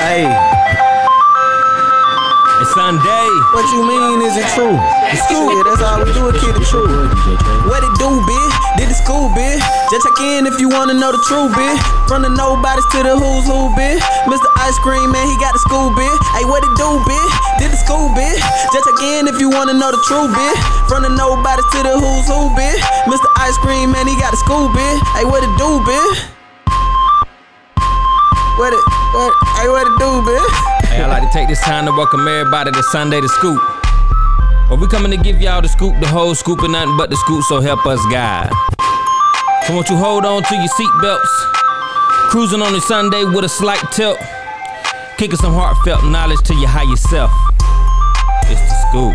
Hey. It's Sunday. What you mean is it true? The school, yeah, that's all we do, kid, the truth. What it do, bitch? Did the school, bitch? Just check in if you wanna know the truth, bitch. From the nobodies to the who's who, bitch. Mr. Ice Cream, man, he got the school, bitch. Hey, what it do, bitch? Did the school, bitch? Just check in if you wanna know the truth, bitch. From the nobodies to the who's who, bitch. Mr. Ice Cream, man, he got the school, bitch. Hey, what it do, bitch? What it do, bitch? Hey, I'd like to take this time to welcome everybody to Sunday the Scoop. Well, we coming to give y'all the scoop, the whole scoop, and nothing but the scoop, so help us God. So won't you hold on to your seatbelts, cruising on a Sunday with a slight tilt, kicking some heartfelt knowledge to your higher self. It's the scoop.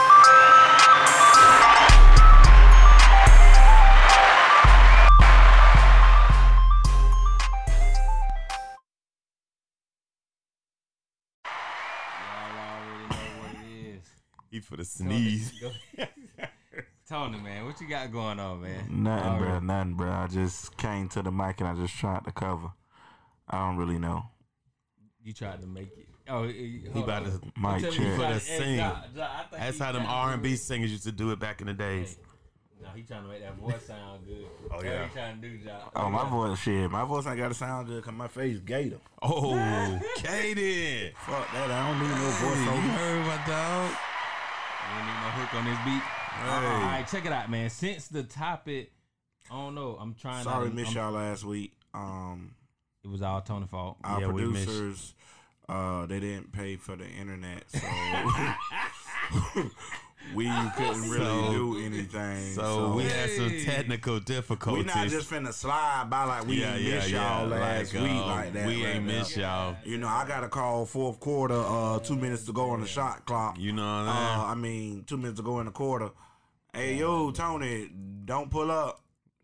He for the sneeze. Tony, man, what you got going on, man? Nothing, bro. I just came to the mic and I just tried to cover. I don't really know. You tried to make it. Oh, He about to Mic check. for the sing. That's how them R&B singers used to do it back in the days. No, he trying to make that voice sound good. Oh, yeah. He trying to do job. Oh, my voice ain't got to sound good because my face gator. Oh, Kaden. Fuck that. I don't need no voice You over. heard my dog? You don't need no hook on this beat. All right, check it out, man. Since the topic, I don't know. I'm trying. Sorry, missed y'all last week. It was all Tony's fault. Our Yeah, we missed. producers, they didn't pay for the internet, so we couldn't really do anything. So we had some technical we difficulties. not just finna slide by like we missed y'all last week like that. We right ain't now. miss y'all. You know, I got a call fourth quarter, 2 minutes to go on the shot clock. You know what I mean? 2 minutes to go in the quarter. Hey, yo, Tony, don't pull up.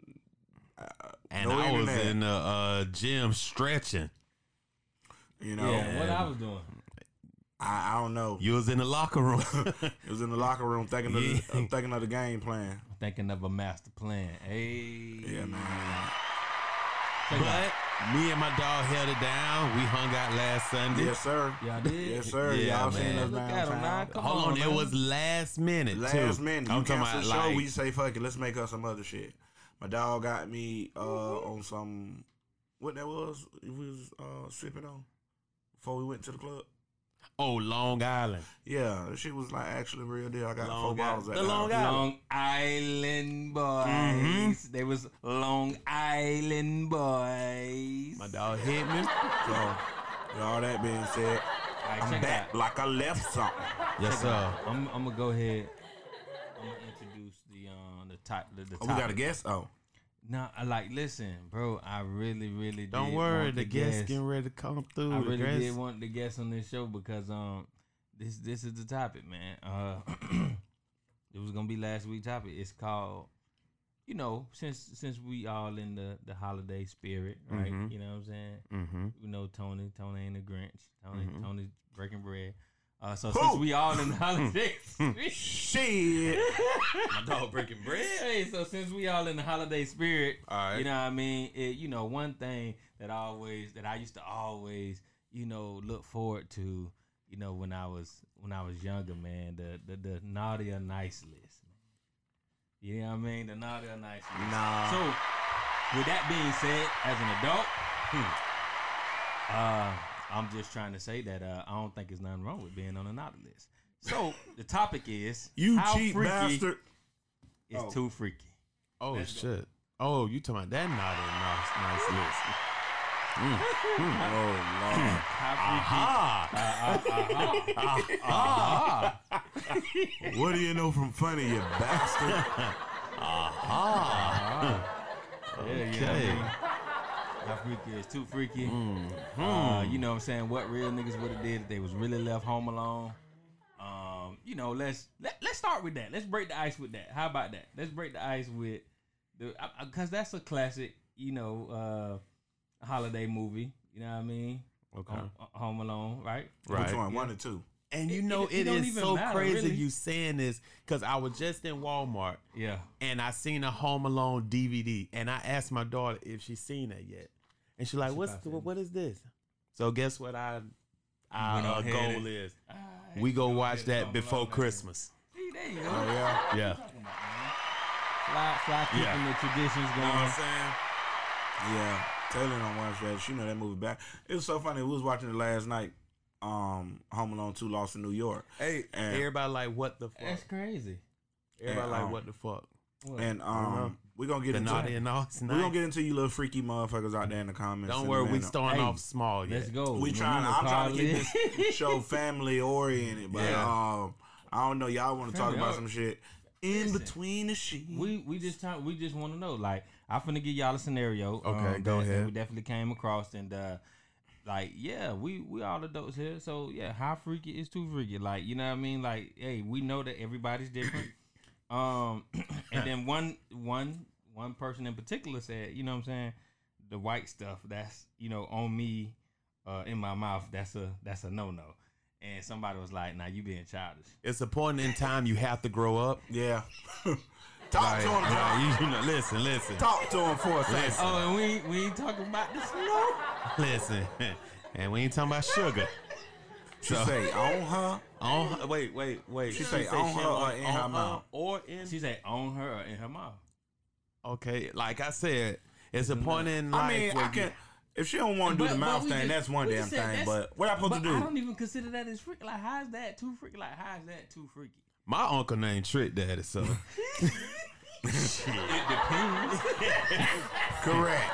And no I was internet. in the gym stretching. You know, Yeah, what I was doing. I don't know. You was in the locker room. It was in the locker room thinking of the game plan. Thinking of a master plan. Hey. Yeah, man. Check it out. Me and my dog held it down. We hung out last Sunday. Yes, sir. Y'all did? Yes, sir. Yeah, Y'all seen man. us Look at him, downtown. man. Come Hold on, it man. was last minute too. Last minute. You I'm talking cancel about the show, like we say, fuck it, let's make us some other shit. My dog got me on some, what that was, we was sipping on before we went to the club. Long Island. Yeah, the shit was like actually real deal. I got Long 4 bottles at The the Long house. Island. Long Island boys. They was Long Island boys. My dog hit me. So, with all that being said, All right, I'm check it back out. like I left something. Yes, sir. I'm gonna go ahead. I'm gonna introduce the type. The Oh, we topic. got a guest? Oh. No, listen, bro. I really Don't did worry, want the guests getting ready to come through. I The really guests- did want the guest on this show because this is the topic, man. It was gonna be last week's topic. It's called, you know, since we all in the holiday spirit, right? Mhm. You know what I'm saying? Mm-hmm. You know, Tony ain't a Grinch. Tony's breaking bread. So Who? since we all in the holiday spirit, Shit. My dog breaking bread. hey, so since we all in the holiday spirit, All right. you know what I mean? You know, one thing that I used to always, you know, look forward to, you know, when I was younger, man, the naughty or nice list, man. You know what I mean? The naughty or nice list. Nah. So, with that being said, as an adult, I'm just trying to say that I don't think there's nothing wrong with being on a naughty list. So, the topic is You how cheap freaky bastard. is Oh. too freaky. Oh Let's go. shit. Oh, you talking about that naughty nice list? Oh, Lord. How What do you know from funny, you bastard? Okay. How freaky is too freaky. You know what I'm saying? What real niggas would have did if they was really left home alone. You know, let's start with that. Let's break the ice with that. How about that? Let's break the ice with because that's a classic, you know, holiday movie. You know what I mean? Okay. Home Alone, right? Right. Which one? 1 or 2? And you It- know, it it don't is even so matter, crazy really. you saying this because I was just in Walmart Yeah. and I seen a Home Alone DVD and I asked my daughter if she's seen it yet. And she's like, what is this? So guess what I our goal is we go watch that before Christmas. See, there you go. Oh yeah. Yeah. Fly keeping the traditions You know going. what I'm saying? Yeah, Taylor don't watch that. She know that movie back. It was so funny. We was watching it last night. Home Alone 2 Lost in New York. Hey, And- everybody like, what the fuck? That's crazy. Everybody and, like, what the fuck? And we're gonna get The into naughty and nice. we're gonna get into you little freaky motherfuckers out there in the comments. Don't in a worry, we minute. starting Hey, off small yet. Let's go. We trying. I'm trying to keep this show family oriented, but Yeah. I don't know. Y'all want to talk Family about or- some shit in between the sheets. We just want to know. Like, I'm finna give y'all a scenario. Okay, go that ahead. We definitely came across, and like, yeah, we all adults here. So yeah, how freaky is too freaky? Like, you know what I mean? Like, hey, we know that everybody's different. And then one person in particular said, you know what I'm saying, the white stuff that's, you know, on me, in my mouth, that's a no. And somebody was like, "Nah, you being childish." It's a point in time you have to grow up. Yeah. Talk to him, John. You know, listen. Talk to him for a second. Oh, and we ain't talking about the snow. Listen. And we ain't talking about sugar. She say on her. On her, wait. She say on her or in her mouth? Or in. She said on her or in her mouth. Okay, like I said, it's a point in life I mean, where I can. If she don't want to do the But mouth we thing, just- that's one we damn just said thing. that's- But what I supposed to But do? I don't even consider that as freaky. Like, how's that too freaky? Like, how's that too freaky? my uncle named Trick Daddy, so It depends. Correct.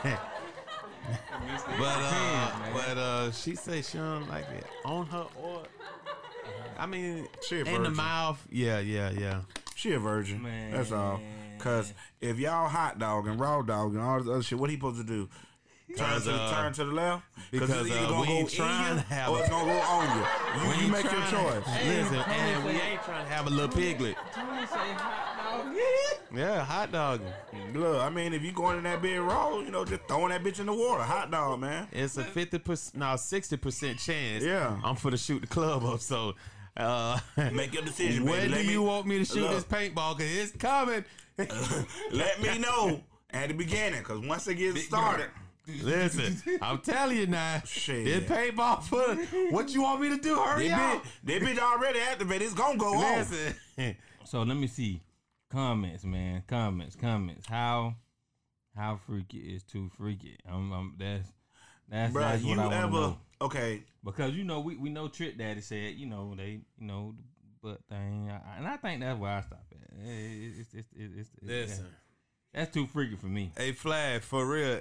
but she say she don't like it on her or. I mean, She a in the virgin. mouth, yeah. She a virgin. Man. That's all. Cause if y'all hot dog and raw dog and all this other shit, what he supposed to do? Turn to the left? because, it's either gonna we go ain't trying in to have or a- it's gonna go on you. You make your choice. Listen, Hey, and we Tony say- ain't trying to have a little piglet. Tony say hot dog. Yeah, hot dog. Look, I mean, if you going in that bed raw, you know, just throwing that bitch in the water. Hot dog, man. It's a 50%, no, 60% chance. Yeah. I'm for to shoot the club up. So, Make your decision, where baby. do Let you me- want me to shoot Look. this paintball? Cause it's coming. Let me know at the beginning, because once it gets started, Listen, I'm telling you now. Shit. This paintball full. What you want me to do? Hurry up. that bitch already activated. It's gonna go off. Listen. So let me see. Comments, man. Comments. How freaky is too freaky? That's Bruh, what you I want to ever know. okay? Because you know we know Trick Daddy said the butt thing, and I think that's where I stop at. It's Listen. that's too freaky for me. Hey, Flag, for real.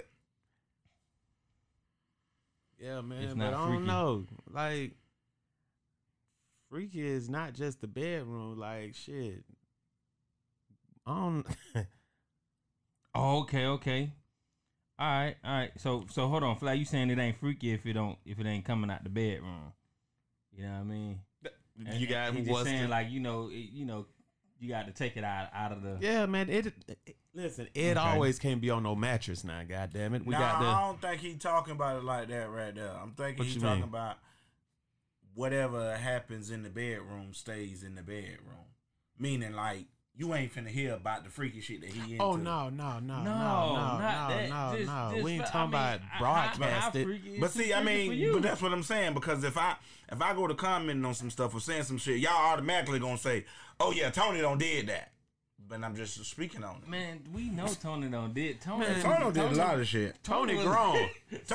Yeah, man, It's but not I don't freaky. know. Like, freaky is not just the bedroom. Like, shit. I don't. Oh, okay. All right. So hold on, Fly. You saying it ain't freaky if it ain't coming out the bedroom? You know what I mean? You got he just what's saying the- like you got to take it out of the. Yeah, man. Listen, it always can't be on no mattress now. God damn it, we Nah, got the. I don't think he talking about it like that right there. I'm thinking What he's you talking mean? about whatever happens in the bedroom stays in the bedroom. Meaning, like, you ain't finna hear about the freaky shit that he into. Oh no! not that. Just We ain't for- talking I mean, about how broadcast it. freaky is But too see, I freaky for mean, you? but that's what I'm saying, because if I go to commenting on some stuff or saying some shit, y'all automatically gonna say, "Oh yeah, Tony don't did that," but I'm just speaking on it. Man, we know Tony don't did. Tony Tony did a lot of shit. Tony was- grown.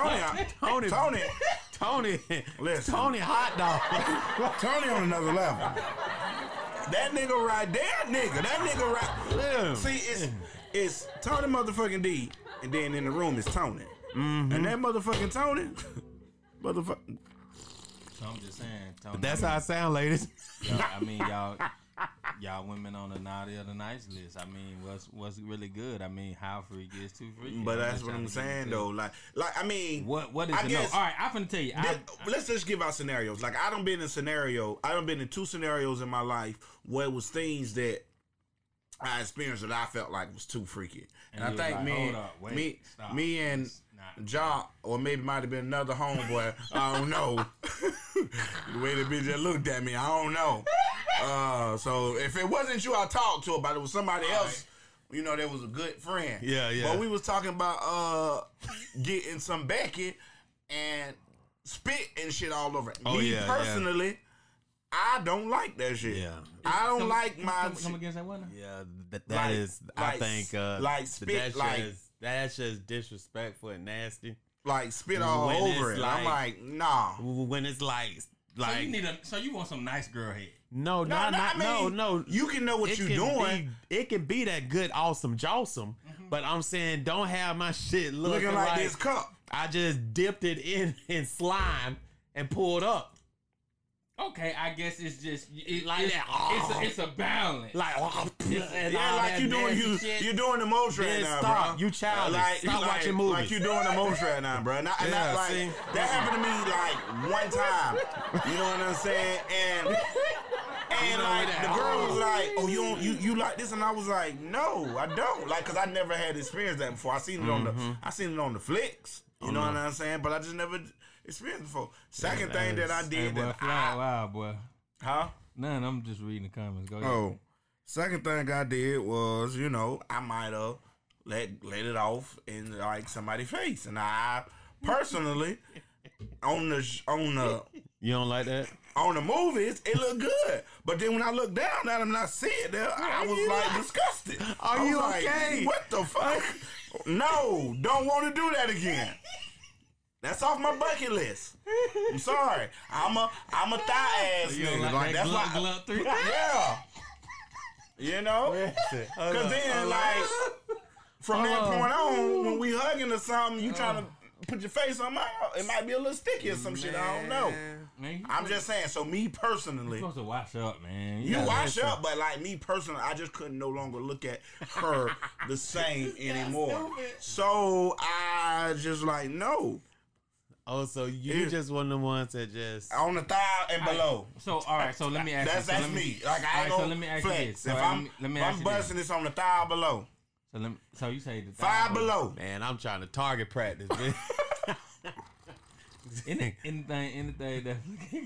Tony, Listen. Tony hot dog. Tony on another level. That nigga right there, that nigga right. Yeah. See, it's Tony motherfucking D, and then in the room is Tony, and that motherfucking Tony, motherfucking. I'm just saying. Tony, That's how I sound, ladies. I mean, y'all women on the naughty or the nice list. I mean, what's really good? I mean, how freaky is too freaky? But that's just what trying I'm to get saying into- though. Like I mean, What is I it? No. guess- All right, I'm finna tell you. Let's just give out scenarios. Like I done been in two scenarios in my life where it was things that I experienced that I felt like was too freaky. And I you was think like, me, hold up, wait, stop. me and It's not- Ja, or maybe might have been another homeboy. I don't know. The way the bitch just looked at me, I don't know. So if it wasn't you I talked to about it was somebody else, you know, that was a good friend. Yeah. But we was talking about getting some Becky, and spit and shit all over. Oh, Me yeah, personally, I don't like that shit. Yeah. I don't like my come against that one. Yeah, that Like- is. I like- think like spit, that's just disrespectful and nasty. like spit all When over it's it. I'm like, nah. When it's like So you want some nice girl head? no, no. You can know what you're doing. It can be that good, awesome, jawsome. But I'm saying, don't have my shit Looking like this cup. I just dipped it in slime and pulled up. Okay, I guess it's just Like that. It's a balance. Like, Yeah, like you're doing the most right Then now, stop. bro. You childish. Stop watching movies. Like you're doing the most right now, bro. And Yeah, like see? that happened to me like one time. You know what I'm saying? And like the girl was like, "Oh, you like this?" And I was like, "No, I don't." Like, cause I never had experienced that before. I seen it on the flicks. You know what I'm saying? But I just never experienced it before. Second thing that I did boy, that wow, boy. huh? None. I'm just reading the comments. Go ahead. Oh, second thing I did was, I might have let it off in like somebody's face, and I personally on the You don't like that? on the movies it looked good, but then when I looked down at him and I see it there, I was like disgusted. Are I was you like, okay? What the fuck? No, don't want to do that again. That's off my bucket list. I'm sorry. I'm a thigh ass nigga. Like that's why. Glut 3. Yeah. You know? Cause then like from that point on, when we hugging or something, you trying to put your face on my, it might be a little sticky or some shit. I don't know. Man, I'm just saying. So me personally, you're supposed to wash up, man. you wash up, but like me personally, I just couldn't no longer look at her the same anymore. So I just like no Oh, so you just one of the ones that just on the thigh and below. So all right, so let me ask you. That's me. Like I ain't so gonna let me ask you flex. this. If So I'm let me if ask I'm you this. busting this on the thigh below, So you say the five below. man. I'm trying to target practice, man. Anything that.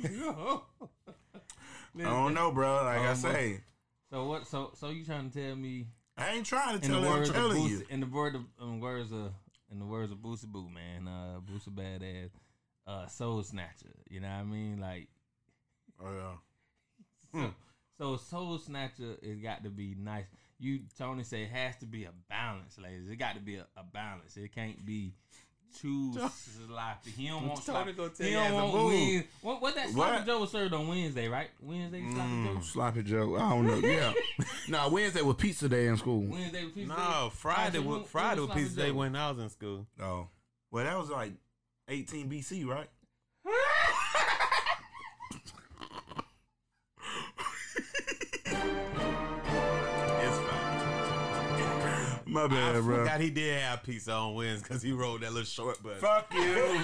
I don't know, bro. Like I Oh, say, So what? So you trying to tell me? I ain't trying to In the tell you. I'm words of telling you. in the words of Boosie Boo, man, Boosie badass, soul snatcher. You know what I mean? Like, Oh yeah. so soul snatcher has got to be nice. Tony said it has to be a balance, ladies. It got to be a balance. It can't be too sloppy. He don't want sloppy. He don't want wings. What that sloppy Joe was served on Wednesday, right? Wednesday sloppy Joe. Sloppy Joe. I don't know. Yeah. No, Wednesday was pizza day in school. Wednesday was pizza day. No, Friday Alright, so was Friday was sloppy pizza day Joe? when I was in school. Oh. Well, that was like 18 BC, right? It's fine. My I bad, bro. forgot he did have pizza on Wednesday because he rode that little short bus. Fuck you.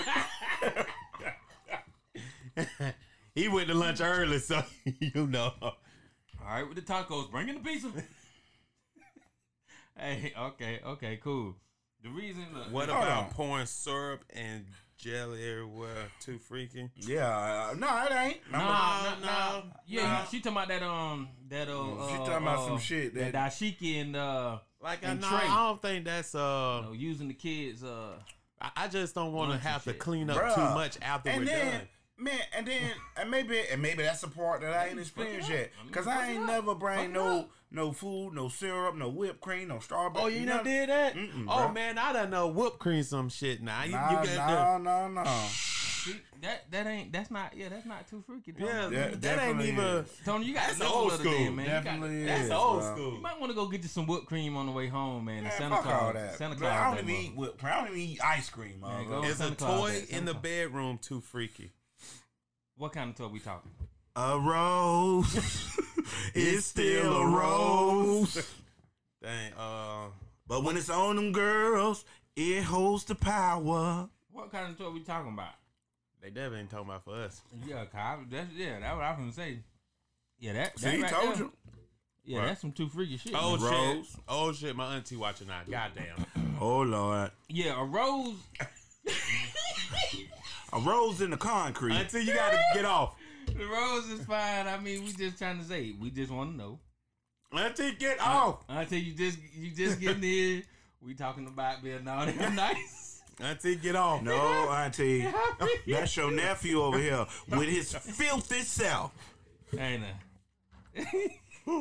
He went to lunch early, so you know. All right, with the tacos, bring in the pizza. Hey, okay, cool. The reason, look, What Hold about on. pouring syrup and jelly everywhere? Too freaky. Yeah. No, it ain't. Nah. Yeah, she talking about that She talking about some shit that that. dashiki and Like And no, Trey. I don't think that's using the kids I just don't want to Lunch and have to shit. clean up Bruh. too much after we're And then, done. man, and maybe that's the part that I ain't experienced yet. Cause I ain't never bring no food, no syrup, no whipped cream, no Starbucks. Oh, you never did that? Mm-mm, Oh bro. man, I done know whipped cream some shit now. You Nah, got no. that's not too freaky. Tony. yeah, Yeah, that ain't definitely even. is. Tony, you got That's to old know school. then, man. Definitely That's is, old bro. school. You might want to go get you some whipped cream on the way home, man. Man, Santa fuck Claus, all that. Santa Bro, Claus. I don't that even eat whipped cream. I don't even eat ice cream. Man, bro. go. Is a Santa Claus toy that, in the Santa Claus. bedroom too freaky? What kind of toy we talking? A rose is still a rose. Dang. But when it's on them girls, it holds the power. What kind of toy we talking about? They definitely ain't talking about for us. Yeah, Kyle, that's what I was gonna say. Yeah, that See, right told there. you. Yeah, that's some too freaky shit. Oh man. shit! Oh shit! My auntie watching now. Goddamn. Oh Lord. Yeah, a rose. A rose in the concrete. Auntie, you gotta get off. The rose is fine. I mean, we just trying to say. We just want to know. Auntie, get off. Until you just getting in. We talking about being naughty and nice. Auntie, get off. No, Auntie. That's your nephew over here with his filthy self. Ain't it?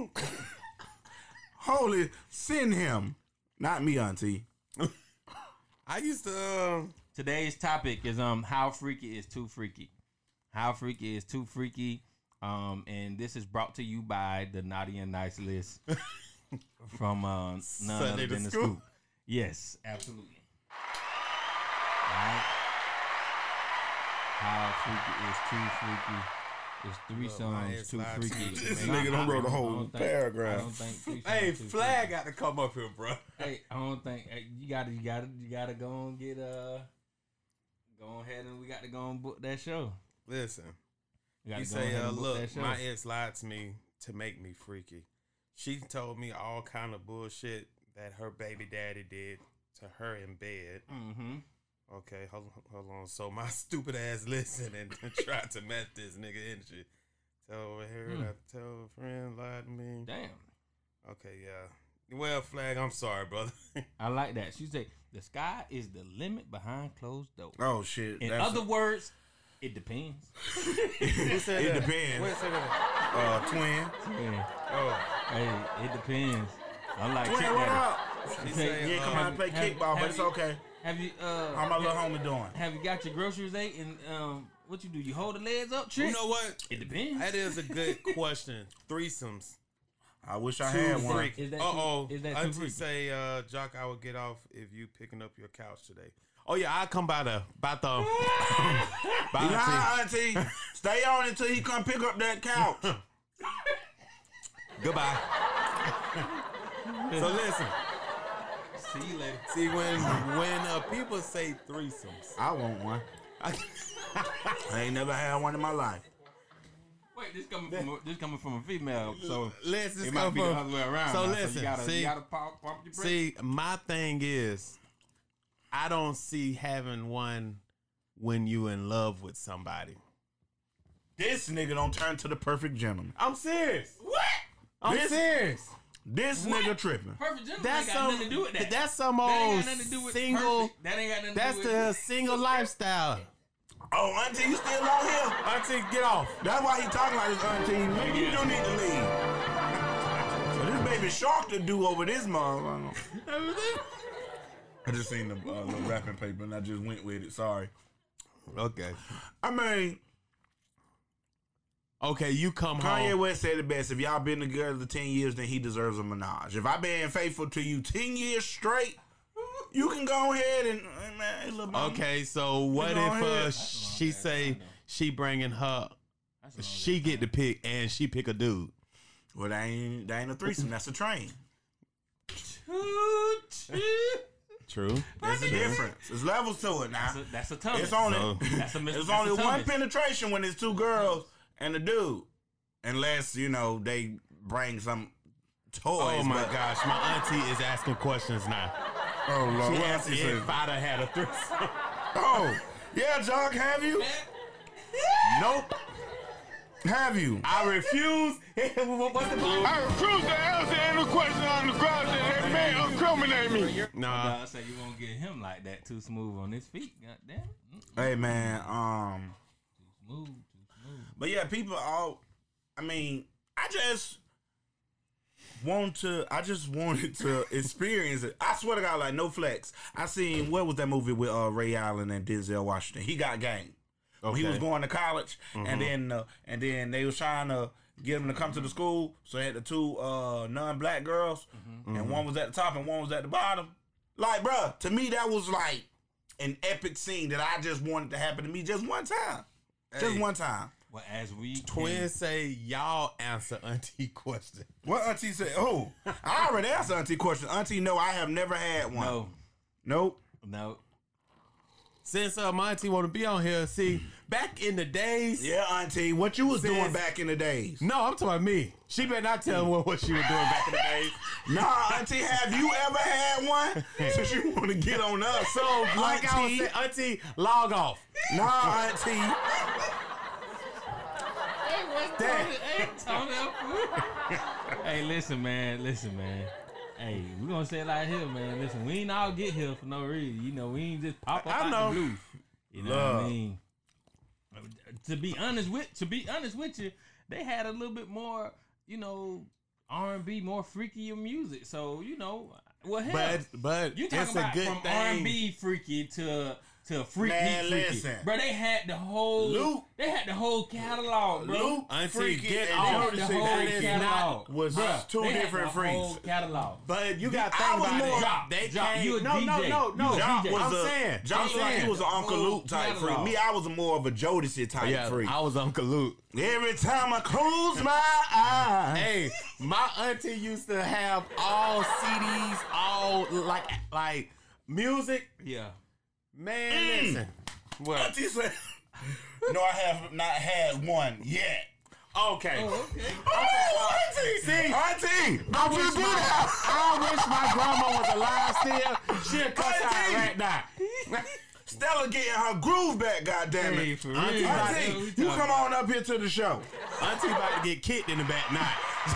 Holy, send him. Not me, Auntie. I used to. Today's topic is how freaky is too freaky. How freaky is too freaky. And this is brought to you by the Naughty and Nice list from none Sunday other to than the Scoop. Scoop. Yes, absolutely. Right. How freaky is too freaky. It's three songs too freaky. This Man, nigga done wrote a I whole don't think- paragraph. I don't think three songs Hey, too Flag got to come up here, bro. Hey, I don't think you gotta go and get go ahead and we got to go and book that show. Listen, We gotta you go say, ahead and book look, that show. my ex lied to me to make me freaky. She told me all kind of bullshit that her baby daddy did to her in bed. Mm-hmm. Okay, hold on. So my stupid ass listened and tried to met this nigga and shit. Tell her, I told a friend lied to me. Damn. Okay, yeah. Well, Flag, I'm sorry, brother. I like that. She said the sky is the limit behind closed doors. Oh, shit. In other words, it depends. Who said It that? depends. Wait, say that. Twin. Yeah. Oh, Hey, it depends. I'm like, Twin, check what that. up? she Say, said, Yeah, come out and play kickball, but it's okay. Have you How my little homie doing? have you got your groceries ate and what you do? You hold the legs up, trick? you know what? It depends. That is a good question. Threesomes. I wish I had one. Freak. Is that Uh-oh. too- is that too Auntie freaky? say, Jock, I would get off if you picking up your couch today. Oh, yeah, I'll come by the... Bye, Nah, Auntie. Stay on until he come pick up that couch. Goodbye. So listen. See you later. See, when people say threesomes, I want one. I ain't never had one in my life. Wait, this coming from a female, so let's just it go might be the from... other way around. So now, listen, you gotta pump your brakes. See, my thing is, I don't see having one when you in love with somebody. This nigga don't turn to the perfect gentleman. I'm serious. What? I'm This- serious. This nigga tripping. Perfect gentleman That's ain't got nothing some. to do with that. That's some That ain't old got nothing to do with single. perfect. That ain't got nothing That's to do the with single lifestyle. Oh, Auntie, you still on here? Auntie, get off. That's why he talking like this, Auntie. Maybe you do need to leave. But this baby shark to do over this motherfucker. I just seen the little wrapping paper and I just went with it. Sorry. Okay. I mean, Okay, you come Kanye home. West said it best. If y'all been together 10 years, then he deserves a menage. If I been faithful to you 10 years straight, you can go ahead and man, hey, little mama. Okay, so what Go if ahead. she say she bringing her, she get to pick and she pick a dude? Well, that ain't a threesome. That's a train. True. There's a difference. There's levels to it now. That's a tummy. It's only So- That's a there's that's only a one tummy. penetration when it's two girls and a dude, unless they bring some toys. Oh my but- gosh, my auntie is asking questions now. Oh Lord, She what asked else he if said? I'd have had a threesome. Oh yeah, Jock, have you? Nope. Have you? I refuse. What's the blue? I refuse to answer any question on the ground that may incriminate me. Nah. I say you won't get him like that too smooth on his feet. God damn. Hey man, Smooth, too smooth. but yeah, people all. I mean, I just wanted to experience it. I swear to God, like no flex. I seen what was that movie with Ray Allen and Denzel Washington? He Got Game. When he was going to college, and then they was trying to get him to come to the school. So they had the two non-black girls, and one was at the top and one was at the bottom. Like, bruh, to me that was like an epic scene that I just wanted to happen to me just one time, just one time. Well, as we Twins say y'all answer auntie question. What Auntie said? Oh, I already asked Auntie question. Auntie, no, I have never had one. No, Nope. no. Since my auntie want to be on here, see, back in the days. Yeah, Auntie, what you was Says- doing back in the days? No, I'm talking about me. She better not tell me what she was doing back in the days. Nah, Auntie, have you ever had one? Since you want to get on us. So, like I was Auntie, saying, auntie, log off. nah, Auntie. Hey, listen, man. Hey, we gonna say it like here, man. Listen, we ain't all get here for no reason. You know, we ain't just pop up I out know. the blue. You know what I mean? To be honest with you, they had a little bit more, you know, R&B, more freakier music. So you know, well, hell, but you talking it's a about good from thing. R&B freaky to freak Man, heat freaky. listen. Bro, they had the whole Luke. They had the whole catalog, bro. Luke, Auntie, freaky, get and off. The Jodeci whole freaky catalog was Bruh, two they had different the whole freaks. catalog. But you got to I think was about more- it. Jock, They Jock, can't. you a no, DJ. no. You a Jock DJ. was I'm a saying. Jock I'm was like he saying. was an Uncle Whole Luke type freak. catalog. Me, I was more of a Jodeci type Yeah, freak. I was Uncle Luke. Every time I close my eyes. Hey, my auntie used to have all CDs, all like music. Yeah. Man, listen. What? Auntie said, "No, I have not had one yet." Okay. Oh, okay. Oh, Auntie! See? Auntie! Don't you do that! I wish my grandma was alive still. She'll cuss out Auntie! right now. Stella getting her groove back, goddammit. Hey, for real. Auntie, Auntie, you come on up here to the show. Auntie about to get kicked in the back now.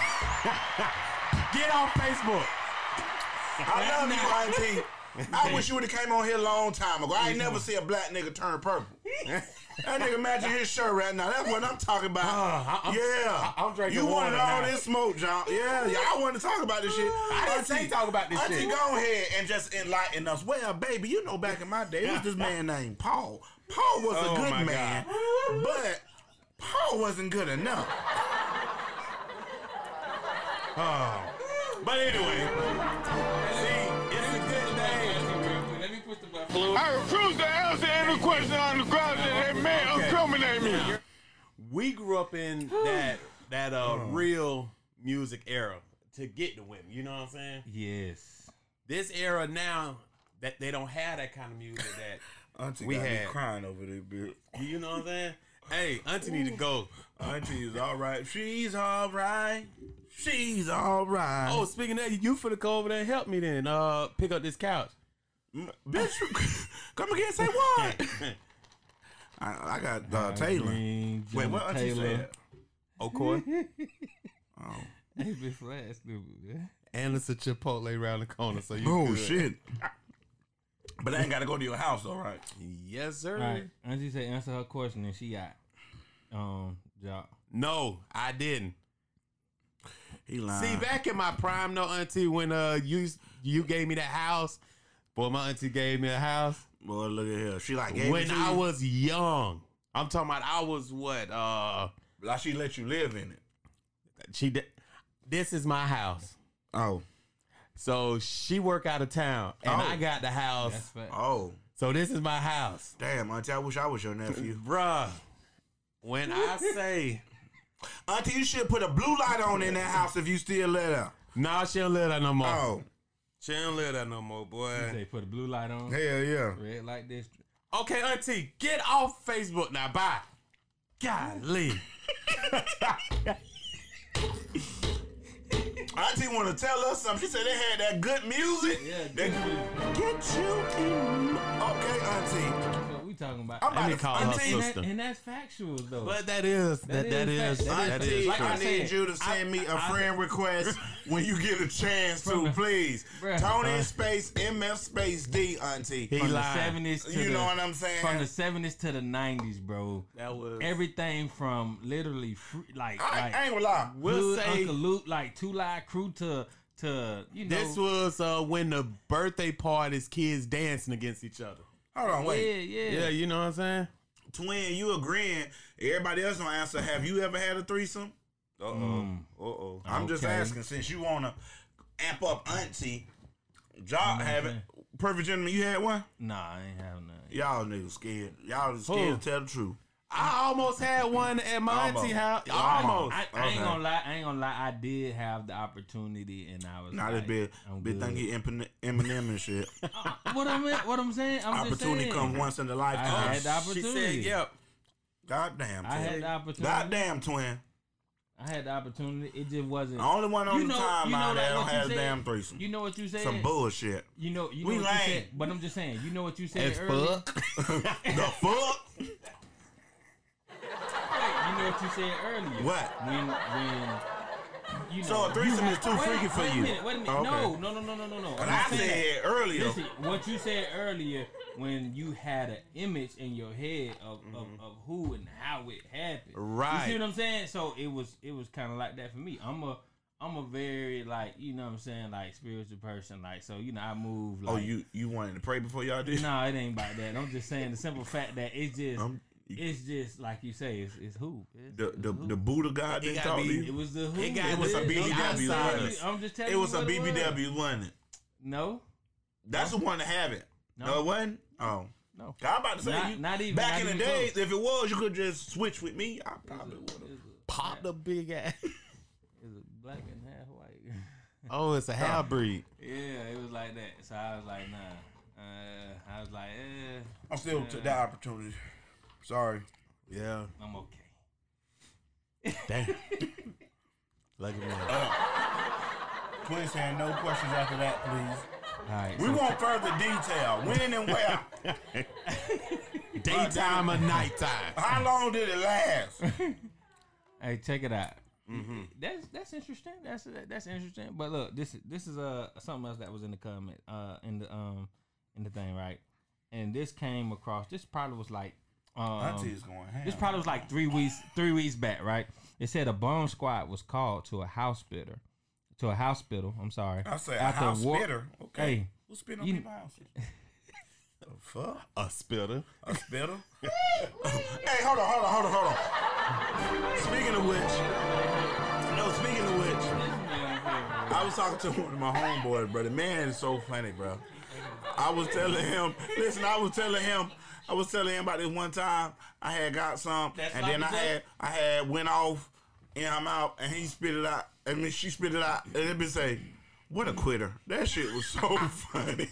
Get off Facebook. I love you, Auntie. I wish you would have came on here a long time ago. I ain't never see a black nigga turn purple. That nigga matching his shirt right now. That's what I'm talking about. I'm drinking You wanted water all now. this smoke, John. Yeah, I wanted to talk about this shit. I didn't say talk about this Auntie, shit. go ahead and just enlighten us. Well, baby, you know back in my day, it was this man named Paul. Paul was Oh, a my good man, but Paul wasn't good enough. But anyway, see, it's a good thing. Let me push the button. I refuse to answer any question on the ground that they may incriminate me. We grew up in that real music era to get the women. You know what I'm saying? Yes. This era now that they don't have that kind of music that Auntie we got me had. crying over this bitch. You know what I'm saying? Hey, Auntie need to go. Auntie is all right. She's all right. She's all right. Oh, speaking of that, you finna go over there and help me then. Pick up this couch. Bitch, come again. Say what? I got Taylor. Green, Wait, John what Auntie Taylor. said? Okay. Hey, bitch, flat stupid, man. And it's a Chipotle around the corner, so you Oh good. shit! But I ain't got to go to your house, though, right? Yes, sir. Right. Auntie said answer her question and she got job. No, I didn't. He lying. See, back in my prime, no, Auntie, when you gave me that house, boy, my auntie gave me a house. Boy, look at her. She like gave it When to I you? was young. I'm talking about I was what? Like she let you live in it. She did. This is my house. Oh, So she work out of town, and Oh. I got the house. That's fact. oh, So this is my house, damn, Auntie. I wish I was your nephew. bruh. When I say, Auntie, you should put a blue light on in that house if you still let her. nah, she don't live that no more. Oh, She don't live that no more, She boy. say put a blue light on. hell yeah. Red light district. Okay, Auntie, get off Facebook now. Bye. Golly. Auntie want to tell us something. She said they had that good music. Yeah, They get you in. Okay, Auntie. That's what we talking about. I'm about me to call her Auntie, sister. And that's factual though. But that is That that is is fact. that Auntie, is Like true. I I need said, you to send me a friend request when you get a chance to, From the- please. Bruh. Tony space MF space D, Auntie. He from the lied. 70s to You the, know what I'm saying? From the 70s to the 90s, bro. That was Everything from literally I ain't gonna lie. We'll Hood, say Uncle Luke, like Two Live Crew to you know. this was when the birthday parties, kids dancing against each other. Hold on, wait. Yeah. Yeah, you know what I'm saying? Twin, you agreeing. Everybody else don't answer. Have you ever had a threesome? Uh-oh. I'm just Okay. asking since you want to amp up Auntie. Job have it. Perfect Gentleman, you had one? Nah, I ain't have none. Y'all niggas scared. Y'all is scared to tell the truth. I almost had one at my auntie house. Almost. I ain't gonna lie. I did have the opportunity, and I was Not like, this I'm big good. thing he Eminem and shit. What I'm saying, I'm just Opportunity saying. comes once in a I lifetime. had the She opportunity. said, yep. Goddamn, I had twin. the opportunity. Goddamn, twin. I had the opportunity. It just wasn't. The only one on You the know- timeline you know, that like don't what you have a said? damn threesome. You know what you said? Some bullshit. You know We what you lame. said. But I'm just saying. You know what you said As earlier. fuck. The fuck? You know what you said earlier. What? When you know, So a threesome is too freaky for you. Wait a minute. Okay. No. And I said earlier. Listen, what you said earlier when you had an image in your head of who and how it happened. Right. You see what I'm saying? So it was kind of like that for me. I'm a very like, you know what I'm saying, like spiritual person. Like, so, you know, I move like. Oh, you wanted to pray before y'all did? No, it ain't about that. I'm just saying the simple fact that it's just. It's just like you say. It's who The Buddha God didn't talk to you. It was the who. It was a BBW, I'm just telling it you. was a what it BBW, wasn't it? No. That's the one to have it. No, it wasn't. Oh no. I'm about to say not even back in the days. close. If it was, you could just switch with me. I probably would have. Pop the big ass. It's a black and half white. Oh, it's a half breed. Yeah, it was like that. So I was like, nah. I was like, I still took that opportunity. Sorry. Yeah. I'm okay. Damn. Look at me. Quinn saying no questions after that, please. All right. We want further detail. When and where? Daytime or nighttime? How long did it last? Hey, check it out. Mm-hmm. That's interesting. That's interesting. But look, this is something else that was in the comment in the thing, right? And this came across. This probably was like Auntie's going ham. this probably was like 3 weeks back, right? It said a bomb squad was called to a hospital. I'm sorry. I say a house spitter. Okay. Hey, who's spitting on people's houses? The fuck? A spitter. A spitter? Hey, hold on. Speaking of which, I was talking to one of my homeboys, bro. The man is so funny, bro. I was telling him about this one time I had got some, and then I had went off and I'm out, and he spit it out. I mean, she spit it out, and it be say, "What a quitter!" That shit was so funny.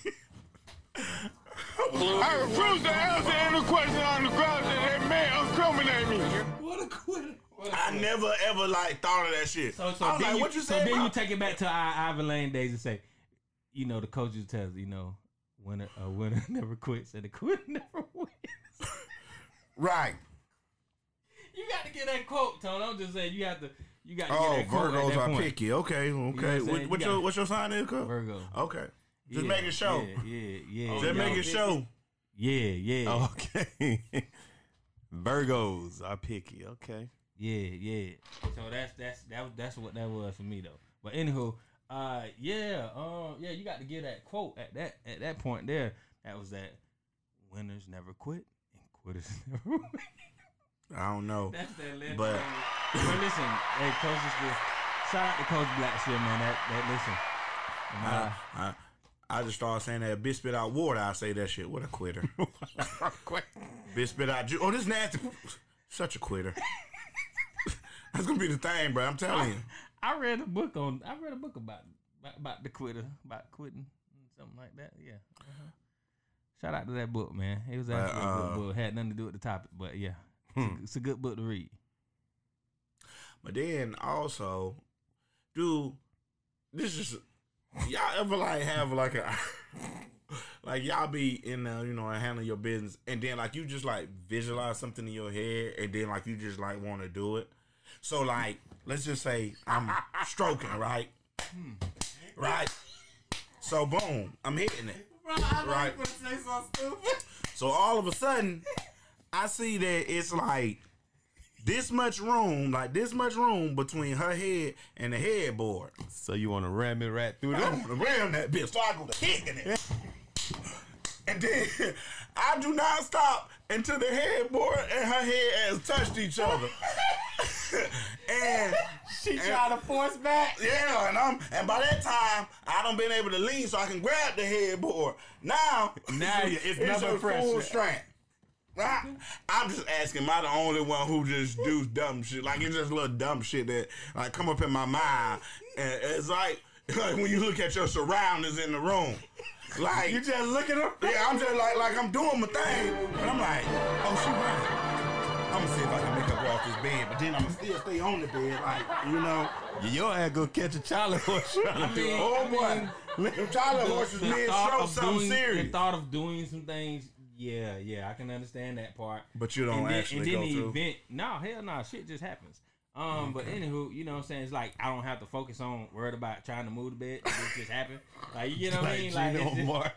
I refuse to answer any question on the ground that may incriminate me. what a quitter. I never ever like thought of that shit. So I was then like, you, what you so say? then bro? you take it back to our Ivan Lane days and say, you know, the coaches tell us, you know, a winner never quits and a quitter never wins. Right. You got to get that quote, Tony. I'm just saying you got to get Oh, that quote. Virgos at that are point. picky. Okay. what I'm saying? What's your sign is, cuz? Virgo. Okay. Just Yeah, making sure. Yeah. Just making sure. Yeah. Okay. Virgos are picky. Okay. Yeah. So that's what that was for me though. But anywho, you got to get that quote at that point there. That was that winners never quit and quitters never win. I don't know. That's that legendary. But listen, hey, Coach, shout out to Coach Blackshear, man. That listen. I just started saying that. Bitch spit out water. I say that shit. What a quitter. Bitch spit out juice. Oh, this nasty. Such a quitter. That's gonna be the thing, bro. I'm telling you. I read a book about the quitter, about quitting, something like that. Yeah. Uh-huh. Shout out to that book, man. It was actually a good book. Had nothing to do with the topic, but yeah, it's a good book to read. But then also, dude, this is y'all ever like have like a like y'all be in there, you know, and handling your business, and then like you just like visualize something in your head, and then like you just like want to do it. So like, let's just say I'm stroking, right? Right. So boom, I'm hitting it. Right. So all of a sudden, I see that it's like this much room between her head and the headboard. So you want to ram it right through I there? want to ram that bitch, so I go to kicking it. And then I do not stop until the headboard and her head has touched each other. and She trying to force back. yeah, and by that time I done been able to lean so I can grab the headboard. Now it's number a full pressure. strength. I'm just asking, am I the only one who just do dumb shit? Like it's just little dumb shit that like come up in my mind, and it's like when you look at your surroundings in the room. Like You just look at her. yeah, I'm just like I'm doing my thing, but I'm like, oh, she running. I'm gonna see if I can make her go off this bed, but then I'm gonna still stay on the bed, like you know. Your ass go catch a Charlie horse trying to do it. Oh boy, them Charlie horses mid show something serious. The thought of doing some things, yeah, I can understand that part. But you don't actually and then go the through. event, no, hell no, shit just happens. But anywho, you know what I'm saying? It's like I don't have to focus on worried about trying to move the bed. It just happened. Like, you know what I mean? Like, it's just,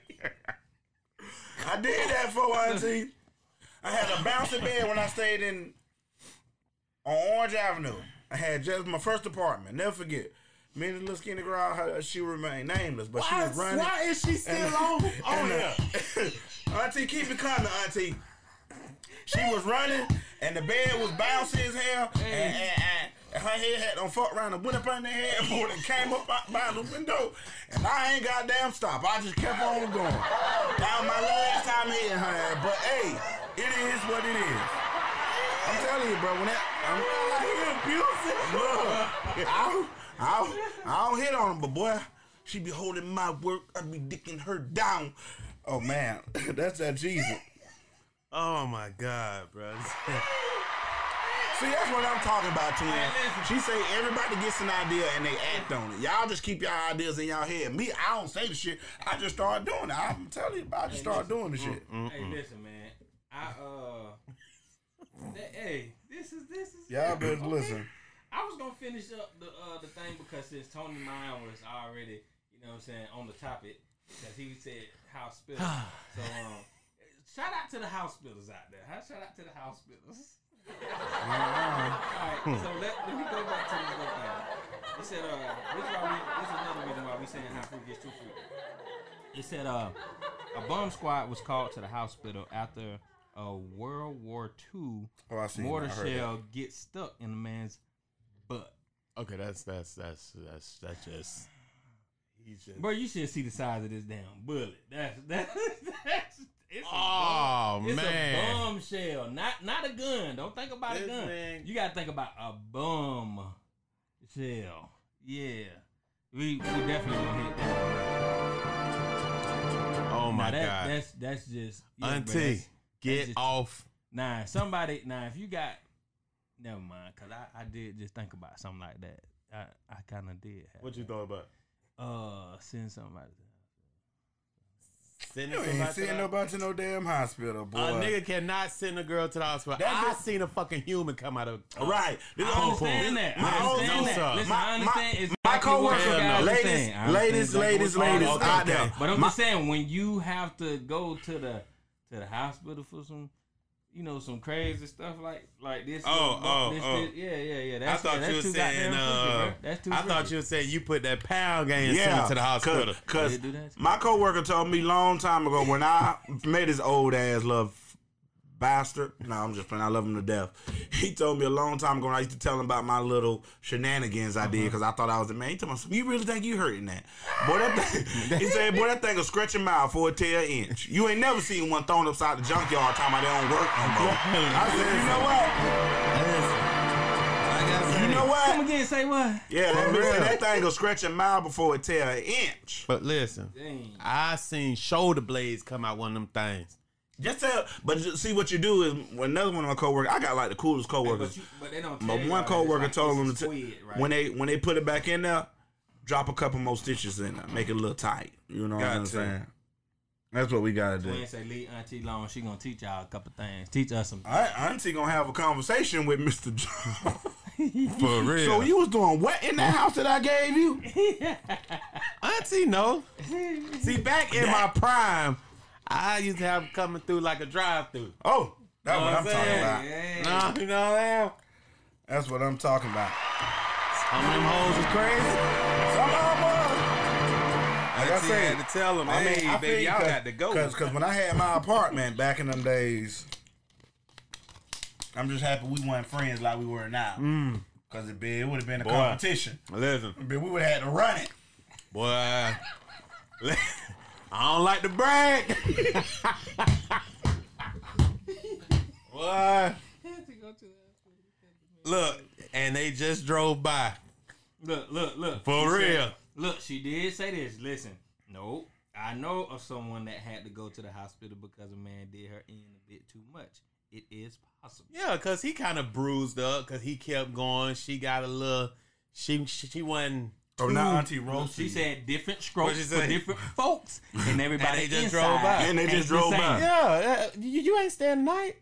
I did that for Auntie. I had a bouncing bed when I stayed on Orange Avenue. I had just my first apartment. Never forget. Me and the little skinny girl, she remained nameless, but she was running. Why is she still on here? Auntie, keep it coming, Auntie. She was running, and the bed was bouncy as hell, and her head had done fucked around and went up on the headboard and came up by the window, and I ain't goddamn stop. I just kept on going. That was my last time hitting her, but hey, it is what it is. I'm telling you, bro, when that I don't hit on her, but boy, she be holding my work. I be dicking her down. Oh man, that's that Jesus. Oh my God, bro. See, that's what I'm talking about, twin. She say everybody gets an idea and they act on it. Y'all just keep your ideas in y'all head. Me, I don't say the shit. I just start doing it. I'm telling you, I just start doing the shit. Hey, listen, man. This is. Y'all better listen. I was gonna finish up the thing because since Tony Mine was already, you know what I'm saying, on the topic, because he said hospital. So shout out to the hospitals out there. Shout out to the hospitals. Alright, so let me go back to this little thing. It said this is another reason why we saying how food gets too free. It said a bomb squad was called to the hospital after a World War II mortar shell gets stuck in a man's butt. Okay, that's just. He's just. Bro, you should see the size of this damn bullet. That's it's a bombshell, not a gun. Don't think about a gun. You gotta think about a bomb shell. Yeah, we definitely gonna hit that. Oh my God, that's just Auntie. Get off. If you got, never mind, because I did just think about something like that. I kind of did. What you thought about? Send somebody. You ain't send nobody to no damn hospital, boy. A nigga cannot send a girl to the hospital. I seen a fucking human come out of. Right. I understand that. I understand. My coworker, ladies out there. But I'm just saying, when you have to go to the hospital for some, some crazy stuff like this. Yeah. I thought you were saying. I thought you were saying you put that pound game and sent it to the hospital. Because my coworker told me long time ago when I met his old ass little bastard. No, I'm just playing. I love him to death. He told me a long time ago when I used to tell him about my little shenanigans I did because I thought I was the man. He told me, "You really think you hurting that?" Boy, that thing, he said, "Boy, that thing will scratch your mouth for a tear inch. You ain't never seen one thrown upside the junkyard talking about they don't work no more." I said, "You know what? You know what? Come again, say what? Yeah, that thing will scratch your mouth before it tear an inch." But listen, I seen shoulder blades come out one of them things. But see what you do is when another one of my coworkers, I got like the coolest coworkers. But they don't. But one coworker told them when they put it back in there, drop a couple more stitches in there, make it a little tight. You know what I'm saying? That's what we gotta do. Twin say leave Auntie alone. She gonna teach y'all a couple things. Teach us some. Auntie gonna have a conversation with Mr. John. For real. So you was doing what in that house that I gave you? Auntie, no. See, back in my prime, I used to have them coming through like a drive-through. Oh, that's what I'm talking about. Nah, you know what I mean? That's what I'm talking about. Some of them hoes is crazy. Some of them was. Like I said, to tell them, hey, baby, y'all got to go. Because when I had my apartment back in them days, I'm just happy we weren't friends like we were now. Because it would have been a competition. Listen. We would have had to run it. Boy, I don't like to brag. What? Look, and they just drove by. Look. For real. Look, she did say this. Listen, nope. I know of someone that had to go to the hospital because a man did her in a bit too much. It is possible. Yeah, because he kind of bruised up because he kept going. She got a little. She wasn't. Oh, now Auntie Rose. She said different strokes for different folks, and everybody and they just drove by. And they just drove by. Yeah, you ain't staying the night.